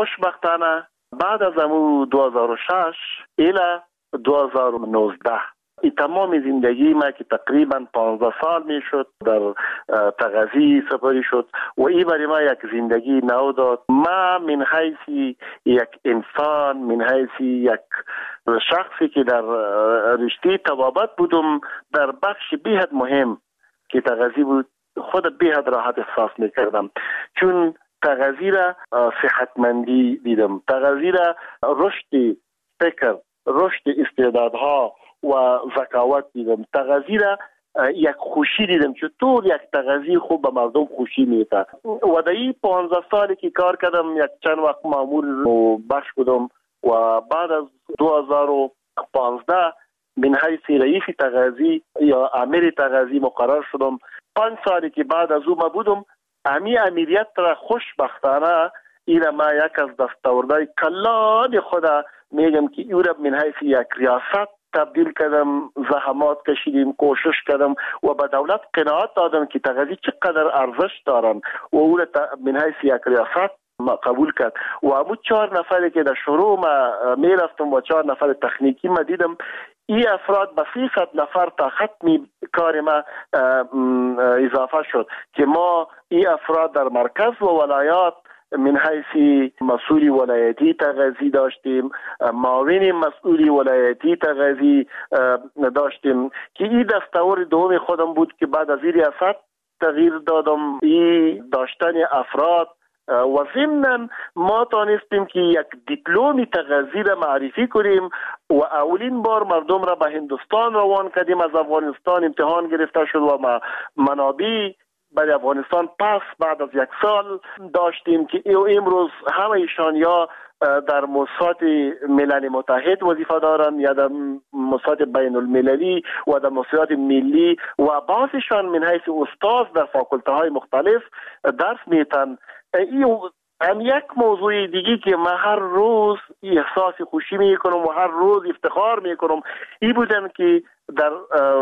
خوشبختانه بعد از امو دو هزار و شش الی دو هزار و نوزده این تمام زندگی ما که تقریبا پانزده سال می شد در تغذی سپری شد و این برای ما یک زندگی نو داد. ما من حیث یک انسان، من حیث یک شخصی که در رشته طبابت بودم، در بخش بیحد مهم که تغذی بود خود بیحد راحت احساس می کردم، چون تغذی را صحتمندی دیدم، تغذی را رشد فکر، رشد استعدادها و ذکاوت دیدم، تغذی را یک خوشی دیدم که طول یک تغذی خوب به مردم خوشی میده. و در این پانزده سالی که کار کردم یک چند وقت مامور بخش بودم و بعد از دو هزار و پانزده من حیث رئیس تغذی یا امیر تغذی مقرر شدم. پنج سالی که بعد از او ما بودم، امی امیریت را خوشبختانه اینا ما یک از دستاوردهای کلان خدا میگم که او را من حیث یک ریاست تبدیل کردم، زحمات کشیدیم، کوشش کردم و به دولت قناعت دادم که تغذی چقدر ارزش دارن و او را من حیث یک ریاست ما قبول کرد. و همون چهار نفری که در شروع ما میرفتم و چهار نفر تکنیکی ما دیدم، این افراد به سیصد نفر تا ختم کار ما اضافه شد که ما این افراد در مرکز و ولایات من حیث مسئولی ولایتی تغذی داشتیم، معاون مسئولی ولایتی تغذی داشتیم که این دستور دوم خودم بود که بعد از این ریاست تغییر دادم. این داشتن افراد و ضمناً ما تانستیم که یک دیپلومی تغذی را معرفی کنیم و اولین بار مردم را به هندوستان روان کردیم. از افغانستان امتحان گرفته شد و ما منابع برای افغانستان پس بعد از یک سال داشتیم که امروز همه ایشان یا در موسسات ملل متحد وظیفه دارند یا در موسسات بین المللی و در موسسات ملی و بعضیشان من حیث استاد در فاکولته های مختلف درس میتن. این هم یک موضوع دیگه که من هر روز احساس خوشی میکنم و هر روز افتخار میکنم این بودن که در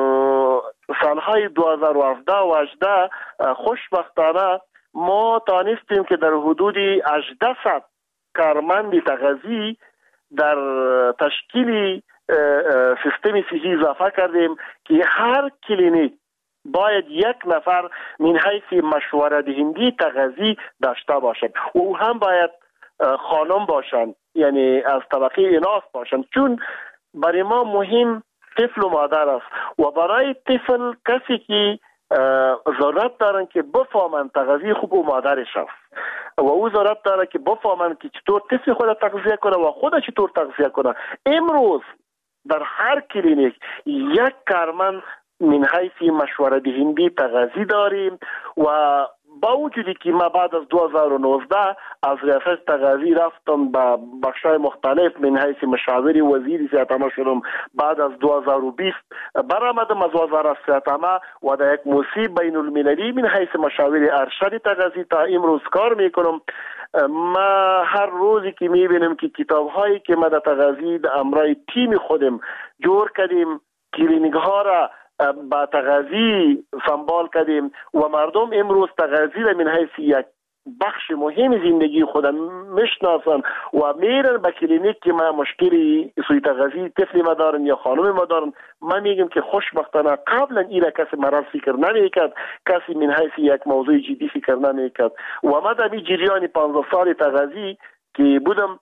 سالهای دو هزار و هفده و هجده خوشبختانه ما تانستیم که در حدود هجده صد کارمند تغذی در تشکیل سیستم صحی اضافه کردیم که هر کلینیک باید یک نفر من حیث مشوره دهنده تغذی داشته باشد و او هم باید خانم باشند، یعنی از طبقه اناث باشند، چون برای ما مهم طفل و مادر است و برای طفل کسی که ضرورت دارن که بفهمن تغذیه خوب و مادرش است و او ضرورت داره که بفهمن که چطور طفل خود تغذیه کنه و خود چطور تغذیه کنه. امروز در هر کلینیک یک کارمند من حیث مشوره دهنده تغذی داریم و با وجودی که ما بعد از دو هزار و نوزده از ریاست تغذی رفتم به بخشای مختلف من حیث مشاور وزیر صحت شدم. بعد از دو هزار و بیست برآمدم از وزارت صحت و در یک موسسه بین المللی من حیث مشاور ارشد تغذی تا امروز کار میکنم. ما هر روزی که میبینم که کتاب هایی که ما در تغذی در امرای تیم خودم جور کردیم، کلینیک ها را با تغذی سنبال کردیم و مردم امروز تغذی را من حیث یک بخش مهم زندگی خودم میشناسن و میرن به کلینیک که ما مشکلی سوی تغذی طفل ما دارن یا خانم ما دارن. من میگم که خوشبختانه قبلا اینا کسی مرض فکر نمیکرد، کسی من حیث یک موضوع جدی فکر نمیکرد و ما در این جریان پانزده سال تغذی که بودم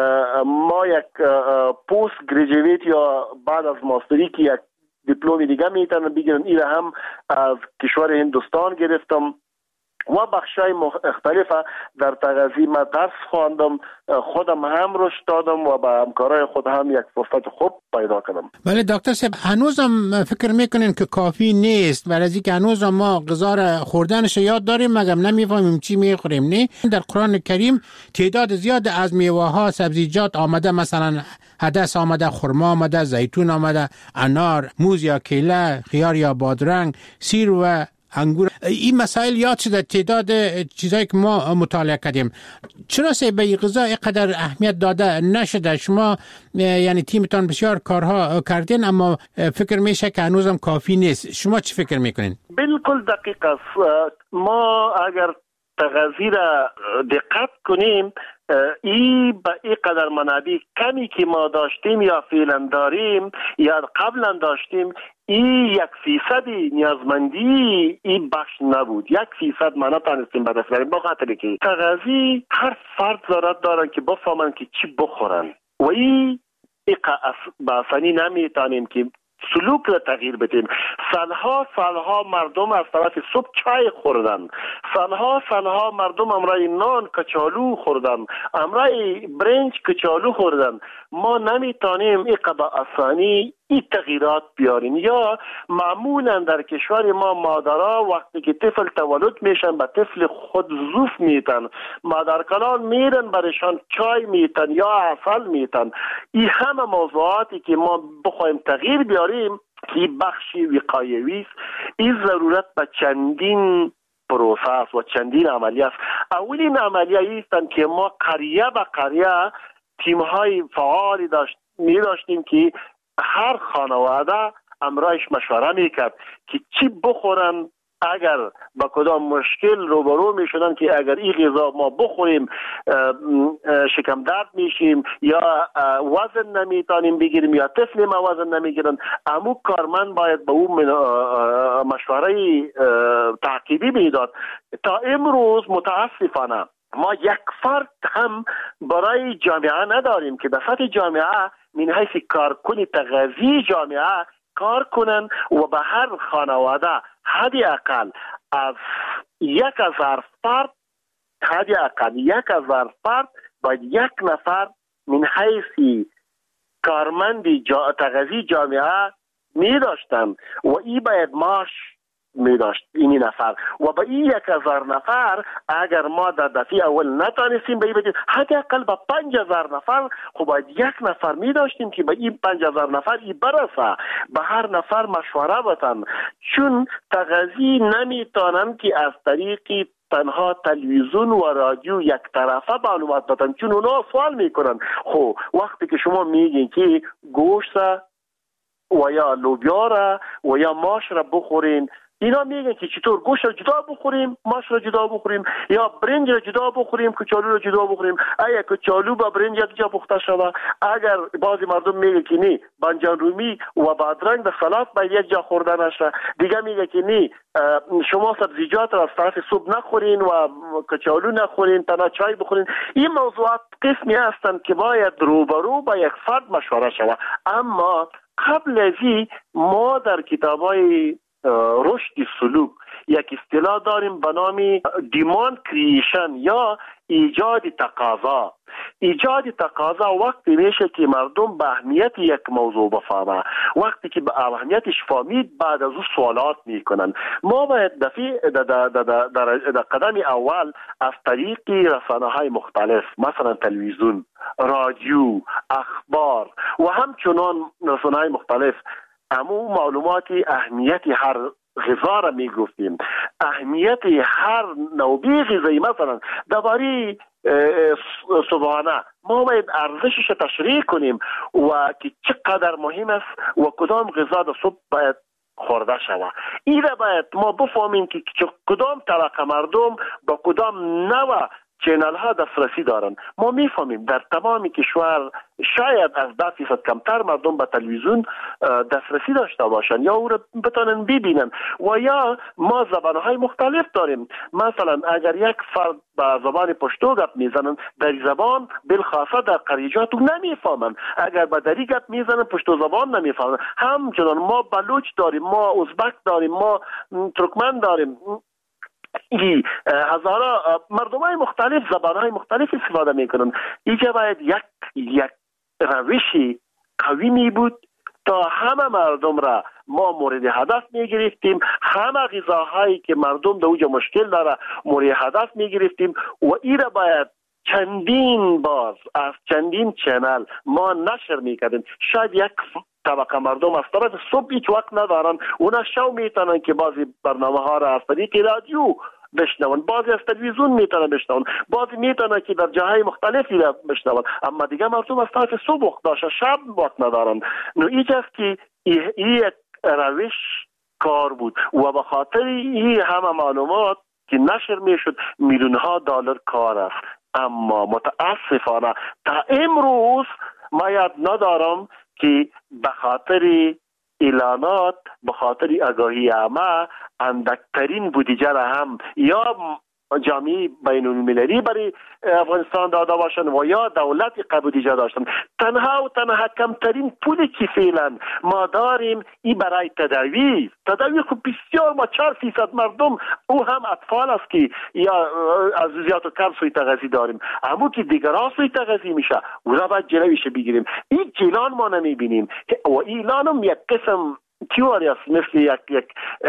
ما یک پوست گریجویت یا بعد از ماستری که یک دیپلومی دیگه میتونن بگیرن، این هم از کشور هندوستان گرفتم و بخشای مختلف در تغذی ما درس خواندم، خودم هم رشد دادم و با همکارای خود هم یک فرصت خوب پیدا کردم. ولی دکتر صاحب هنوزم فکر میکنین که کافی نیست؟ برای اینکه هنوز ما غذا را خوردنش یاد داریم مگم نمیفهمیم چی میخوریم. نه، در قرآن کریم تعداد زیاد از میوه ها سبزیجات آمده، مثلا عدس آمده، خرما آمده، زیتون آمده، انار، موز یا کیله، خیار یا بادرنگ، سیر و انگور. این مسائل یاد شده، تعداد چیزایی که ما مطالعه کردیم. چرا سه به این غذا اینقدر اهمیت داده نشده؟ شما یعنی تیمتان بسیار کارها کردین اما فکر میشه که هنوزم کافی نیست. شما چی فکر میکنین؟ بالکل دقیق است. ما اگر تغذیه را دقت کنیم ای به این قدر منابع کمی که ما داشتیم یا فعلا داریم یا قبلا داشتیم، این یک فیصد نیازمندی این بخش نبود. یک فیصد ما نتانستیم به دست بریم، بخاطر که کاغذی هر فرد ضرورت دارن که بفهمن که چی بخورن و این به آسانی نمیتونیم که سلوک را تغییر بدیم. سالها سالها مردم از طرف صبح چای خوردن، سالها سالها مردم امرای نان کچالو خوردن، امرای برنج کچالو خوردن. ما نمیتونیم این به آسانی این تغییرات بیاریم. یا معمولا در کشور ما مادرها وقتی که طفل تولد میشن به طفل خود زوف میتن، مادرکلان میرن برشان چای میتن یا عسل میتن. این همه موضوعاتی که ما بخوایم تغییر بیاریم که بخشی وقایوی است. این ضرورت به چندین پروسه و چندین عملیه است. اولین عملیه ایستن که ما قریه به قریه تیم‌های فعالی داشت می داشتیم که هر خانواده امرایش مشوره میکرد که چی بخورن اگر با کدام مشکل روبرو میشدن که اگر این غذا ما بخوریم شکم درد میشیم یا وزن نمیتونیم بگیریم یا طفل ما وزن نمیگیرن. امو کارمند باید به اون مشوره تعقیبی میداد. تا امروز متاسفانه ما یک فرد هم برای جامعه نداریم که به سطح جامعه من حیث کارکن تغذیه جامعه کار کنن و به هر خانواده حدی اقل از یک هزار فرد حدی اقل یک هزار فرد باید یک نفر من حیث کارمند جا تغذیه جامعه می داشتن و ای باید ماش می داشت این نفر و با این یک هزار نفر اگر ما در دفعه اول نتانستیم به این بدیم حداقل با پنج هزار نفر خب باید یک نفر می داشتیم که با این پنج هزار نفر ای برسه به هر نفر مشوره بتن. چون تغذیه نمیتونن که از طریق تنها تلویزیون و رادیو یک طرفه معلومات بدن، چون اونا سوال میکنن خب وقتی که شما میگین که گوشت و یا لوبیا را و یا ماش را بخورین، اینا میگن که چطور گوشت را جدا بخوریم، ماش را جدا بخوریم یا برنج را جدا بخوریم، کچالو را جدا بخوریم. اگه کچالو با برنج یک جا پخته شده، اگر بعضی مردم میگه که نه بانجان رومی و بادرنگ در سالاد باید یک جا خورده نشه، دیگه میگه که نه شما سبزیجات را از طرف صبح نخورین و کچالو نخورین، تنها چای بخورین. این موضوعات قسمی هستند که باید روبرو با یک فرد مشوره شود. اما قبل از این ما در کتابای رشد سلوک یک اصطلاح داریم به نام دیماند کریشن یا ایجاد تقاضا. ایجاد تقاضا وقتی میشه که مردم به اهمیت یک موضوع بفهمه، وقتی که به اهمیتش فهمید بعد از او سوالات میکنن. ما باید دفعه در, در, در, در قدم اول از طریق رسانه های مختلف مثلا تلویزیون، رادیو، اخبار و همچنان رسانه های مختلف امو معلوماتی اهمیت هر غذا را می گفتیم، اهمیت هر نوعی غذایی مثلا درباره صبحانه ما باید ارزشش تشریح کنیم و که چقدر مهم است و کدام غذا در صبح باید خورده شود. این را باید ما بفهمیم که کدام طبقه مردم با کدام نوع چینل ها دسترسی دارن. ما میفهمیم در تمام کشور شاید از ده فیصد کمتر مردم به تلویزیون دسترسی داشته باشن یا او را بتونن ببینن و یا ما زبان های مختلف داریم. مثلا اگر یک فرد به زبان پشتو گپ میزنن در زبان بالخاصه در قریجات نمیفهمن، اگر به دری گپ میزنن پشتو زبان نمیفهمن. همچنان ما بلوچ داریم، ما ازبک داریم، ما ترکمن داریم، ای هزارا مردم های مختلف زبان های مختلف استفاده میکنن. اینجا باید یک یک روشی قوی می بود تا همه مردم را ما مورد هدف می گرفتیم، همه غذاهایی که مردم در اوجا مشکل داره مورد هدف می گرفتیم و این را باید چندین باز از چندین چنل ما نشر میکردیم. شاید یک طبقه مردم از طرف صبح هیچ وقت ندارن، اونا شو میتونن که بعضی برنامه ها را از طریق رادیو بشنون، بعضی از تلویزیون میتونن بشنون، بعضی میتونن که در جاهای مختلفی را بشنون، اما دیگه مردم از طرف صبح وقت داشته شب وقت ندارن. نو اینجاست که این یک روش کار بود و به خاطر این همه معلومات که نشر میشد میلیون ها دلار کار است. اما متاسفانه تا امروز ما یاد ندارم که به خاطر اعلانات، به خاطر آگاهی عامه اندکترین بودجه را هم یا جامعه بین المللی برای افغانستان داده باشند و یا دولت بودجه داشتند. تنها و تنها کمترین پولی که فعلا ما داریم این برای تداوی تداوی خب بسیار ما چهار فیصد مردم او هم اطفال است که یا از زیاد و کم سوی تغذی داریم، اما که دیگران سوی تغذی میشه او را باید جلویش بگیریم. این جلان ما نمیبینیم و ایلان هم یک قسم تیوری است، مثل یک یک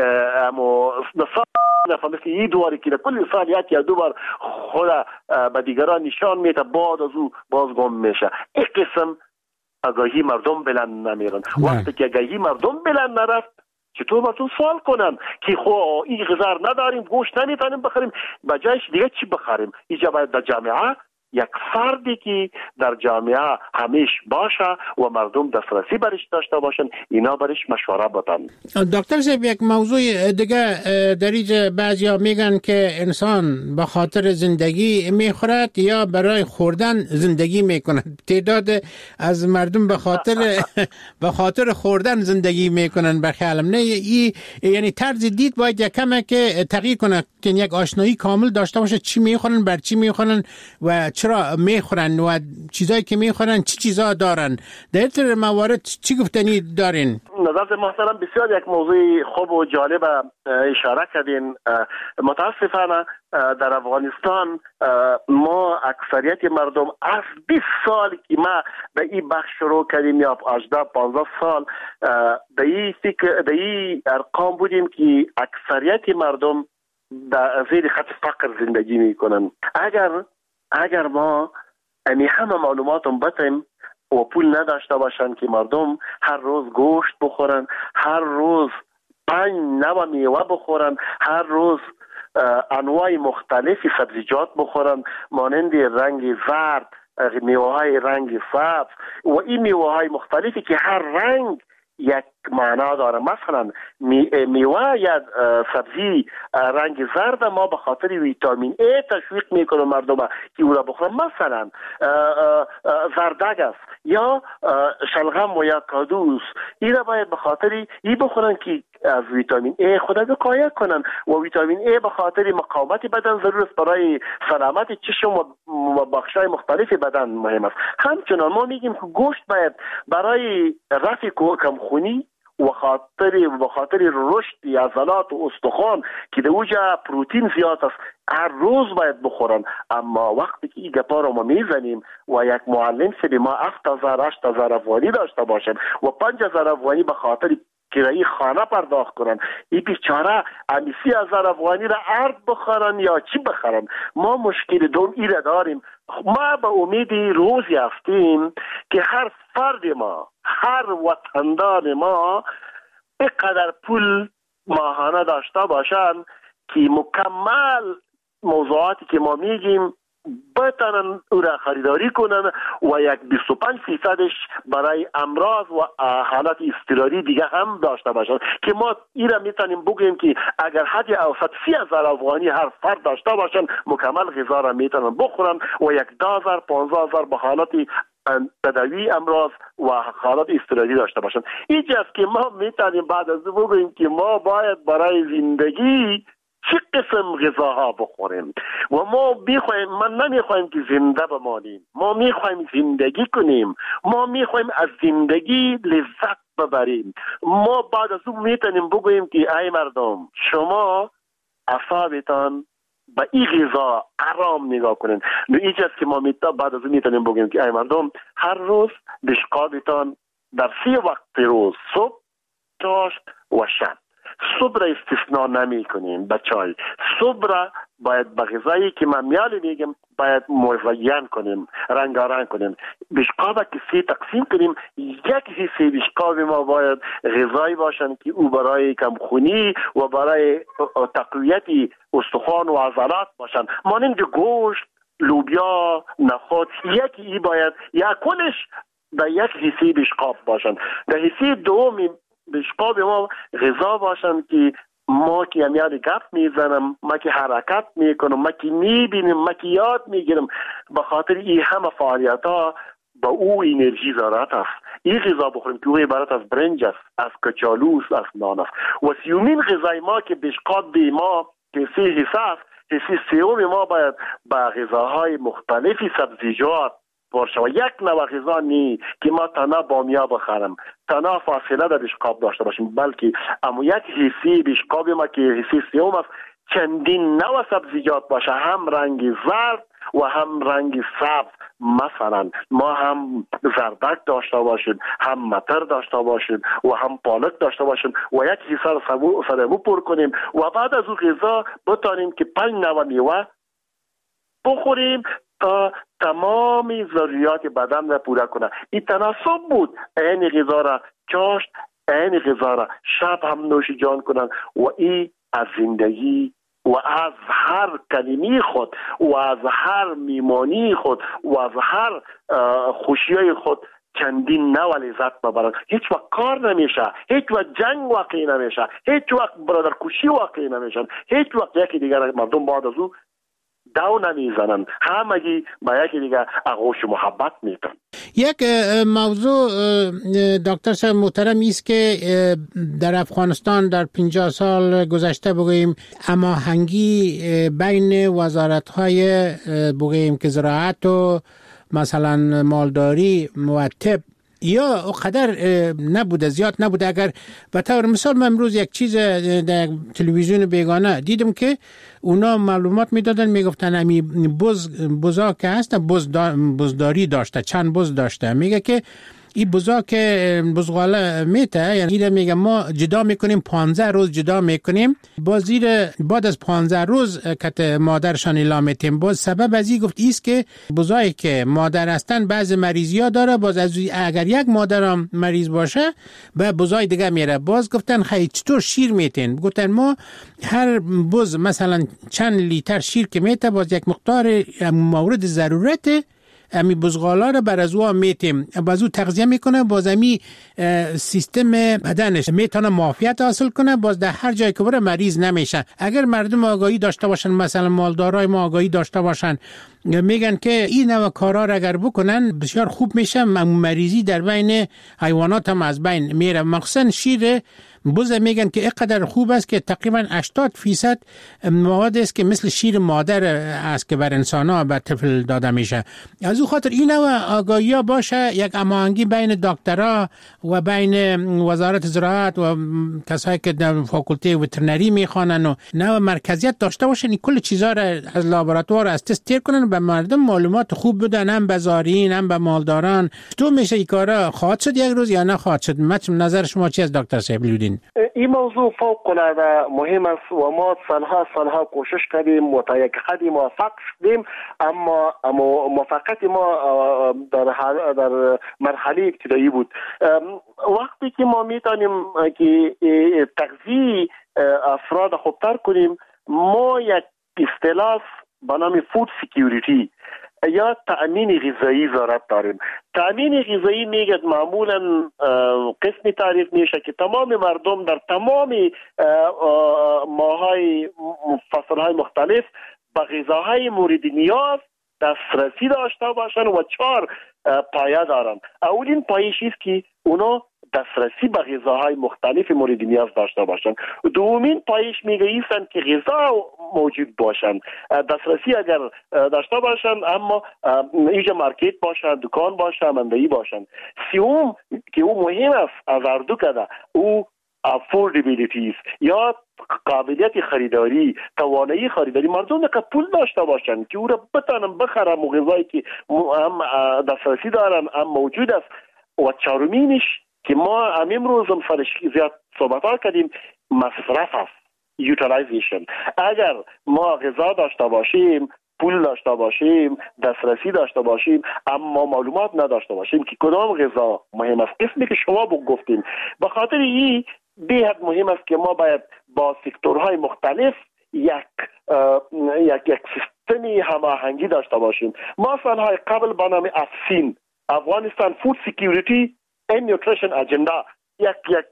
امو نصاب مثل این دواری که کل سال یک یا دو بار خود به دیگران نشان میده، بعد از او بازگم میشه. این قسم آگاهی مردم بلند نمیرن. وقتی که آگاهی مردم بلند نرفت چطور باتون سوال کنن که خو این غذا نداریم، گوشت نمیتونیم بخریم، بجایش دیگه چی بخریم؟ اینجا باید در جامعه یک فردی که در جامعه همیش باشه و مردم دسترسی برش داشته باشن، اینا برش مشوره بدن. دکتر صاحب، یک موضوع دیگه در اینجا بعضیا میگن که انسان به خاطر زندگی میخورد یا برای خوردن زندگی میکنه. تعداد از مردم به خاطر به خاطر خوردن زندگی میکنن. بخیالم نه ای یعنی طرز دید باید یک کمه که تغییر کنه، که یک آشنایی کامل داشته باشه چی میخورن، بر چی میخورن و چرا میخورن و چیزایی که میخورن چی چیزا دارن. در این موارد چی گفتنی دارین؟ نظرت محترم بسیار یک موضوع خوب و جالب اشاره کردین. متاسفانه در افغانستان ما اکثریت مردم از بیست سال که ما به این بخش شروع کردیم یا هجده پانزده سال به این فکر به این ارقام بودیم که اکثریت مردم در زیر خط فقر زندگی میکنن. اگر اگر ما امی همه معلوماتم بتیم و پول نداشته باشن که مردم هر روز گوشت بخورن، هر روز پنج نوع میوه بخورن، هر روز انواع مختلفی سبزیجات بخورن مانند رنگ زرد، میوه های رنگ سبز و این میوه های مختلفی که هر رنگ یک معنا داره. مثلا می، میوه یا سبزی رنگ زرد ما به خاطر ویتامین ای تشویق میکنه مردم که او را بخورن. مثلا زردک است یا شلغم و یا کادوس، این را باید به خاطر این بخورن که از ویتامین ای خود وقایه کنن و ویتامین ای به خاطر مقاومت بدن ضرور است، برای سلامت چشم و بخشای مختلف بدن مهم است. همچنان ما میگیم که گوشت باید برای رفع کمخونی و خاطر و خاطر رشد عضلات و استخوان که در اوجا پروتئین زیاد است هر روز باید بخورن. اما وقتی که این گپا رو ما میزنیم و یک معلم سری ما هفت هزار هشت هزار افغانی داشته باشیم و پنج هزار افغانی به خاطر کرایه خانه پرداخت کنن، این بیچاره امی سی هزار افغانی را ارد بخورن یا چی بخورن؟ ما مشکل دوم ای را داریم. ما به امید روزی هستیم که هر فرد ما، هر وطندان ما اینقدر پول ماهانه داشته باشن که مکمل موضوعاتی که ما میگیم بتانن او را خریداری کنن و یک بیست و پنج فیصدش برای امراض و حالات اضطراری دیگه هم داشته باشن که ما این را میتونیم بگیم که اگر حد اوسط سی هزار افغانی هر فرد داشته باشن مکمل غذا را میتونن بخورن و یک ده هزار پانزده هزار به حالات تداوی امراض و حالات اضطراری داشته باشن. اینجاست که ما میتونیم بعد از او بگیم که ما باید برای زندگی چه قسم غذاها بخوریم و ما میخوایم، من نمیخوایم که زنده بمانیم، ما میخوایم زندگی کنیم، ما میخوایم از زندگی لذت ببریم. ما بعد از اون میتونیم بگوییم که ای مردم شما اعصابتان به این غذا آرام نگاه کنین. نو اینجاست که ما میتا بعد از اون میتونیم بگوییم که ای مردم هر روز بشقابتان در سی وقت روز، صبح، چاشت و شب، صبح را استثناء نمی کنیم به چای. صبح را باید به غذایی که من میالی میگم باید مزین کنیم، رنگارنگ کنیم. بشقاب که سی تقسیم کنیم، یک حصه بشقاب ما باید غذایی باشن که او برای کمخونی و برای تقویت استخوان و عضلات باشن، مانند گوشت، لوبیا، نخود. یکی ای باید یا کلش به یک حصه بشقاب باشن. در حصه دومی بشقاب ما غذا باشن که ما که همیان گپ میزنم، ما که حرکت میکنم، ما که میبینم، ما که یاد میگیرم، به خاطر این همه فعالیت ها با او انرژی ضرورت است. این غذا بخوریم که او عبارت از برنج است، از کچالو است، از نان است. و سیومین غذای ما که بشقاد به ما که سه حصه است، حصه سیوم ما باید با غذاهای مختلفی سبزیجات باشه و یک نوع غذا نی که ما تنها بامیا بخرم، تنها فاصله در بشقاب داشته باشیم، بلکه اما یک حصه بشقاب ما که حصه سیوم است چندین نوع سبزیجات باشه، هم رنگ زرد و هم رنگ سبز. مثلا ما هم زردک داشته باشیم، هم متر داشته باشیم و هم پالک داشته باشیم و یک حصه سرمو پر کنیم و بعد از اون غذا بتانیم که پنج نوع میوه بخوریم تا تمام ضروریات بدن را پورا کنه. این تناسب بود، این غذا را چاشت، این غذا را شب هم نوش جان کنن و این از زندگی و از هر کلمه خود و از هر میمانی خود و از هر خوشیای خود چندین نوع لذت ببرن. هیچ وقت کار نمیشه، هیچ وقت جنگ واقعی نمیشه، هیچ وقت برادر کشی واقعی نمیشن، هیچ وقت یکی دیگر مردم بعد از او دو نمیزنن، همگی با یکی دیگر آغوش محبت میکنن. یک موضوع دکتر صاحب محترم است که در افغانستان در پنجاه سال گذشته بگوییم هماهنگی بین وزارت‌های بگوییم که زراعت و مثلا مالداری و طب یا قدر نبوده، زیاد نبوده. اگر به طور مثال من امروز یک چیز در تلویزیون بیگانه دیدم که اونا معلومات میدادن، میگفتن امی بز بزا که هست بزداری داشته، چند بز داشته، میگه که این بزا که بزغاله میته، یعنی میگه ما جدا میکنیم، پانزده روز جدا میکنیم، باز زیر بعد از پانزده روز که مادرشان اعلام میتیم. باز سبب از این گفت ایست که بزایی که مادر هستن بعض مریضی ها داره، باز از اگر یک مادر هم مریض باشه به بزای دیگه میره. باز گفتن خیلی چطور شیر میتین؟ گفتن ما هر بز مثلا چند لیتر شیر که میته، باز یک مقدار مورد ضرورت امی بزغالا رو بر از او میتیم، باز او تغذیه میکنه، باز امی سیستم بدنش میتونه معافیت حاصل کنه، باز در هر جای که بره مریض نمیشه. اگر مردم آگاهی داشته باشن، مثلا مالدارای ما آگاهی داشته باشن، میگن که این نوع کارا را اگر بکنن بسیار خوب میشه، مریضی در بین حیوانات هم از بین میره. مخصوصا شیر بز میگن که اینقدر خوب است که تقریبا هشتاد فیصد مواد است که مثل شیر مادر است که بر انسان ها به طفل داده میشه. از او خاطر این نوع آگاهی ها باشه، یک هماهنگی بین دکترها و بین وزارت زراعت و کسایی که در فاکولته وترنری میخوانن و نوع مرکزیت داشته باشن، این کل چیزا را از لابراتوار از تست تیر کنن، به مردم معلومات خوب بدن، هم به زارعین هم به مالداران. تو میشه این کارا خواهد شد یک روز یا نه خواهد شد؟ نظر شما چی است دکتر صاحب لودین؟ این موضوع فوق العاده مهم است و ما سالها سالها کوشش کردیم و تا یک حدی موفق شدیم، اما اما موفقیت ما در در مرحله ابتدایی بود. وقتی که ما میتونیم که تغذیه افراد خوبتر کنیم، ما یک اصطلاح به نام فود سکیوریتی یا تأمین غذایی ضرورت داریم. تأمین غذایی میگه معمولا قسمی تعریف میشه که تمام مردم در تمام ماهای فصلهای مختلف به غذاهای مورد نیاز دسترسی داشته باشن و چهار پایه دارن. اولین پایش است که اونا دسترسی به غذاهای مختلف مورد نیاز داشته باشن. دومین پایش میگه ایستن که غذا موجود باشن، دسترسی اگر داشته باشن اما اینجا مارکت باشن، دکان باشن، مندهی باشن. سیوم که او مهم است از هر دو کده، او افوردیبیلیتی است یا قابلیت خریداری، توانایی خریداری. مردم که پول داشته باشن که او را بتانن بخرن و غذایی که هم دسترسی دارن هم موجود است. و چهارمینش که ما امروز هم سرش زیاد صحبت ها کردیم، مصرف است، یوتیلایزیشن. اگر ما غذا داشته باشیم، پول داشته باشیم، دسترسی داشته باشیم، اما معلومات نداشته باشیم که کدام غذا مهم است، اسمی که شما گفتین، به خاطر این بی‌حد مهم است که ما باید با سکتورهای مختلف یک یک یک سیستمی هماهنگی داشته باشیم. ما سالهای قبل با نام افسین، افغانستان فود سکیوریتی and Nutrition Agenda یک یک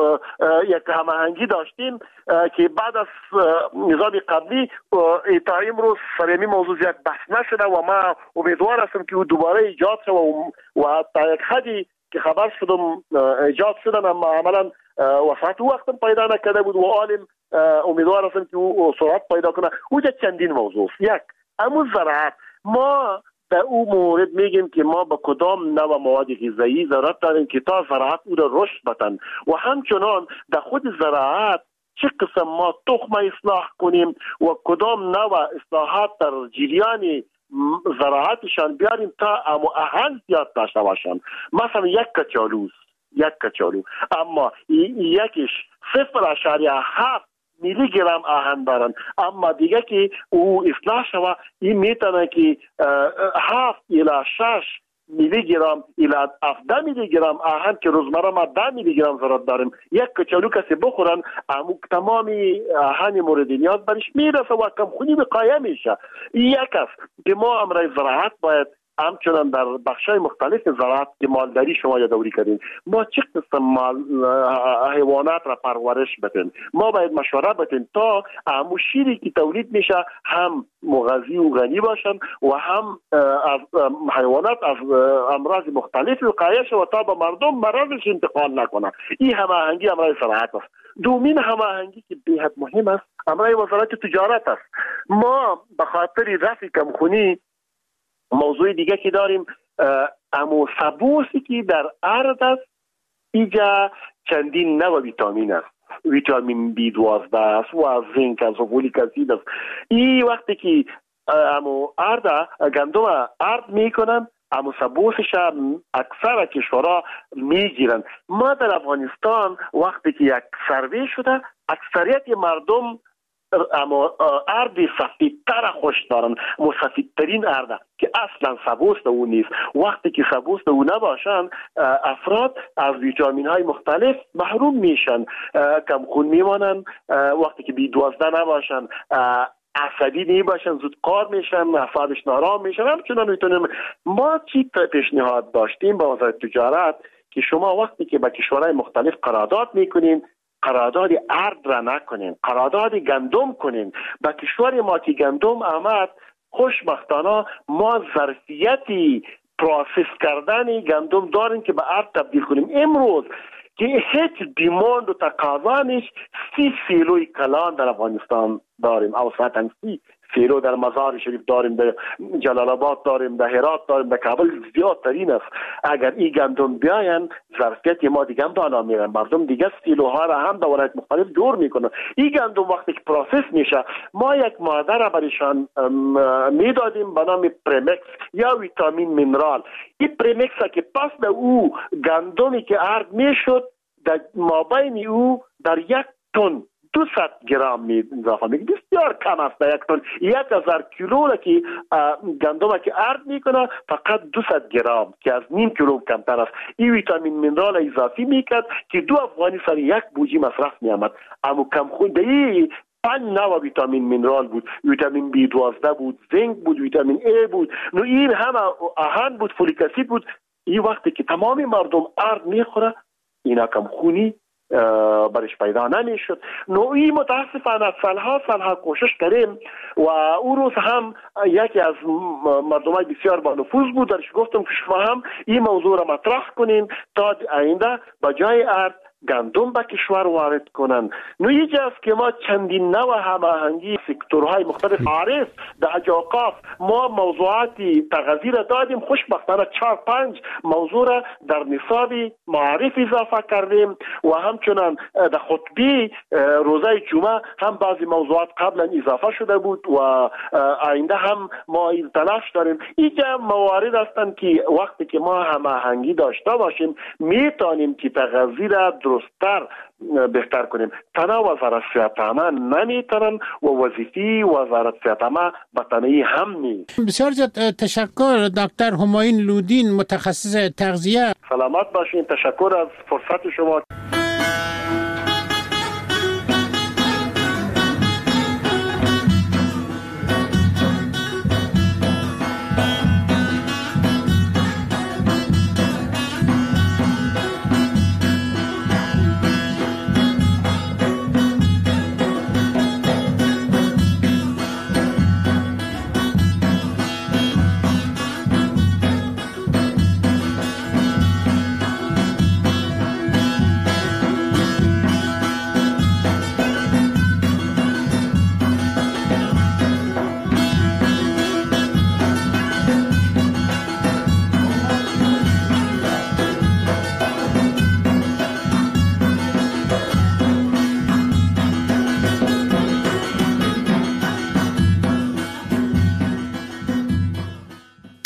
یک هماهنگی داشتیم که بعد از نظام قبلی تا امروز سر این موضوع یک بحث نشده و ما امیدوار هستم که دوباره ایجاد شد و تا یک حدی که خبر شدم ایجاد شدن، اما عملا وسط وقت پیدا نکرده بود و عالم امیدوار هستم که او سرعت پیدا کنه. اوجا چندین موضوع. یک، امو زراعت، ما در او مورد میگیم که ما به کدام نوع مواد غذایی ضرورت داریم که تا زراعت او را رشد بدن و همچنان در خود زراعت چه قسم ما تخم اصلاح کنیم و کدام نوع اصلاحات در جریان زراعتشان بیاریم تا امو اهل زیاد داشته باشن. مثلا یک کچالو یک کچالو اما یکیش صفر اشاریه هفت میلی گرم آهن دارن، اما دیگه که او اصلاح شوه این میتونه که هفت الی شش میلی گرم الی هفده میلی گرم آهن که روزمره ما ده میلی گرم ضرورت داریم. یک کچالو کسی بخورن امو تمامی آهن مورد نیاز برش میرسه و کمخونی بقایه میشه. یک است که ما امرای زراعت باید همچنان در بخشای مختلف زراعت که مالداری شما یادآوری کردین، ما چه قسم مال حیوانات را پرورش بدیم. ما باید مشوره بدیم تا همون شیری که تولید میشه هم مغذی و غنی باشن و هم از حیوانات از امراض مختلف وقایه شود تا به مردم مرضش انتقال نکنه. این هماهنگی امرای زراعت است. دومین هماهنگی که بهت مهم است امرای وزارت تجارت است. ما به خاطر رفع کمخونی موضوع دیگه که داریم امو سبوسی که در ارد است، اینجا چندین نوع ویتامین است. ویتامین بی دوازده است و زینک است و فولیک اسید است. این وقتی که امو ارد گندم ارد میکنن امو سبوسش اکثر کشورها میگیرن. ما در افغانستان وقتی که یک سروی شده اکثریت مردم اما ارد سفیدتر خوش دارن، سفیدترین ارد که اصلا سبوست او نیست. وقتی که سبوست او نباشن افراد از ویتامین های مختلف محروم میشن، کم خون میمانن. وقتی که بی دوازده نباشن عصبی نباشن، زود کار میشن، اعصابش نارام میشن. همچنان میتونیم ما چی پیشنهاد داشتیم با وزارت تجارت که شما وقتی که با کشورهای مختلف قرارداد میکنین قرارداد ارد را نکنین، قرارداد گندم کنین. با کشور ما که گندم آمد خوشبختانه ما ظرفیتی پروسس کردن گندم داریم که به ارد تبدیل کنیم. امروز که هیچ دیماند و تقاضا نیست، سی سیلوی کلان در افغانستان داریم، اوسطاً سی سیلو در مزار شریف داریم، در جلال آباد داریم، در هرات داریم، در کابل زیادترین است. اگر این گندم بیاین ظرفیت ما دیگه هم بالا میرن، مردم دیگه سیلوها را هم در ولایت مختلف جور میکنن. این گندم وقتی که پروسس میشه ما یک ماده را برایشان میدادیم به نام پرمکس یا ویتامین مینرال. این پرمکس که پس در او گندمی که ارد میشد در مابین او در یک تن دویست گرم می اضافه میکنه. بسیار کم است. یک تن یک هزار کیلو را که گندم که ارد میکنه فقط دویست گرم که از نیم کیلو کمتر است. این ویتامین مینرال اضافی میکرد که دو افغانی سر یک بوجی مصرف میامد. اما کم خونده پنج نوع ویتامین مینرال بود، ویتامین بی دوازده بود، زینک بود، ویتامین ای بود، نو این همه آهن بود، فولیک اسید بود. این وقتی که تمامی مردم ارد میخوره اینا کم خونی برش پیدا نمیشد. نوعی متاسفانه سالها سالها کوشش کردیم و او روز هم یکی از مردمای بسیار با نفوذ بود درش گفتم که شما هم این موضوع را مطرح کنین تا آینده با جای ارد گندم به کشور وارد کنن. نوعی است که ما چندین نوع هماهنگی سکتورهای مختلف عارف در اوقاف ما موضوعاتی تغذیه را دادیم. خوشبختانه چهار پنج موضوع را در نصاب معارف اضافه کردیم و همچنان در خطبه روزه جمعه هم بعضی موضوعات قبلا اضافه شده بود و آینده هم ما این تلاش داریم. اینجا موارد هستند که وقتی که ما هماهنگی داشته باشیم میتونیم که تغذیه را درست‌تر بهتر کنیم. تنها وزارت صحت عامه نمیتونن و وظیفه وزارت صحت عامه به تنهایی هم نیست. بسیار زیاد تشکر دکتر همایون لودین، متخصص تغذیه. سلامت باشین. تشکر از فرصت شما.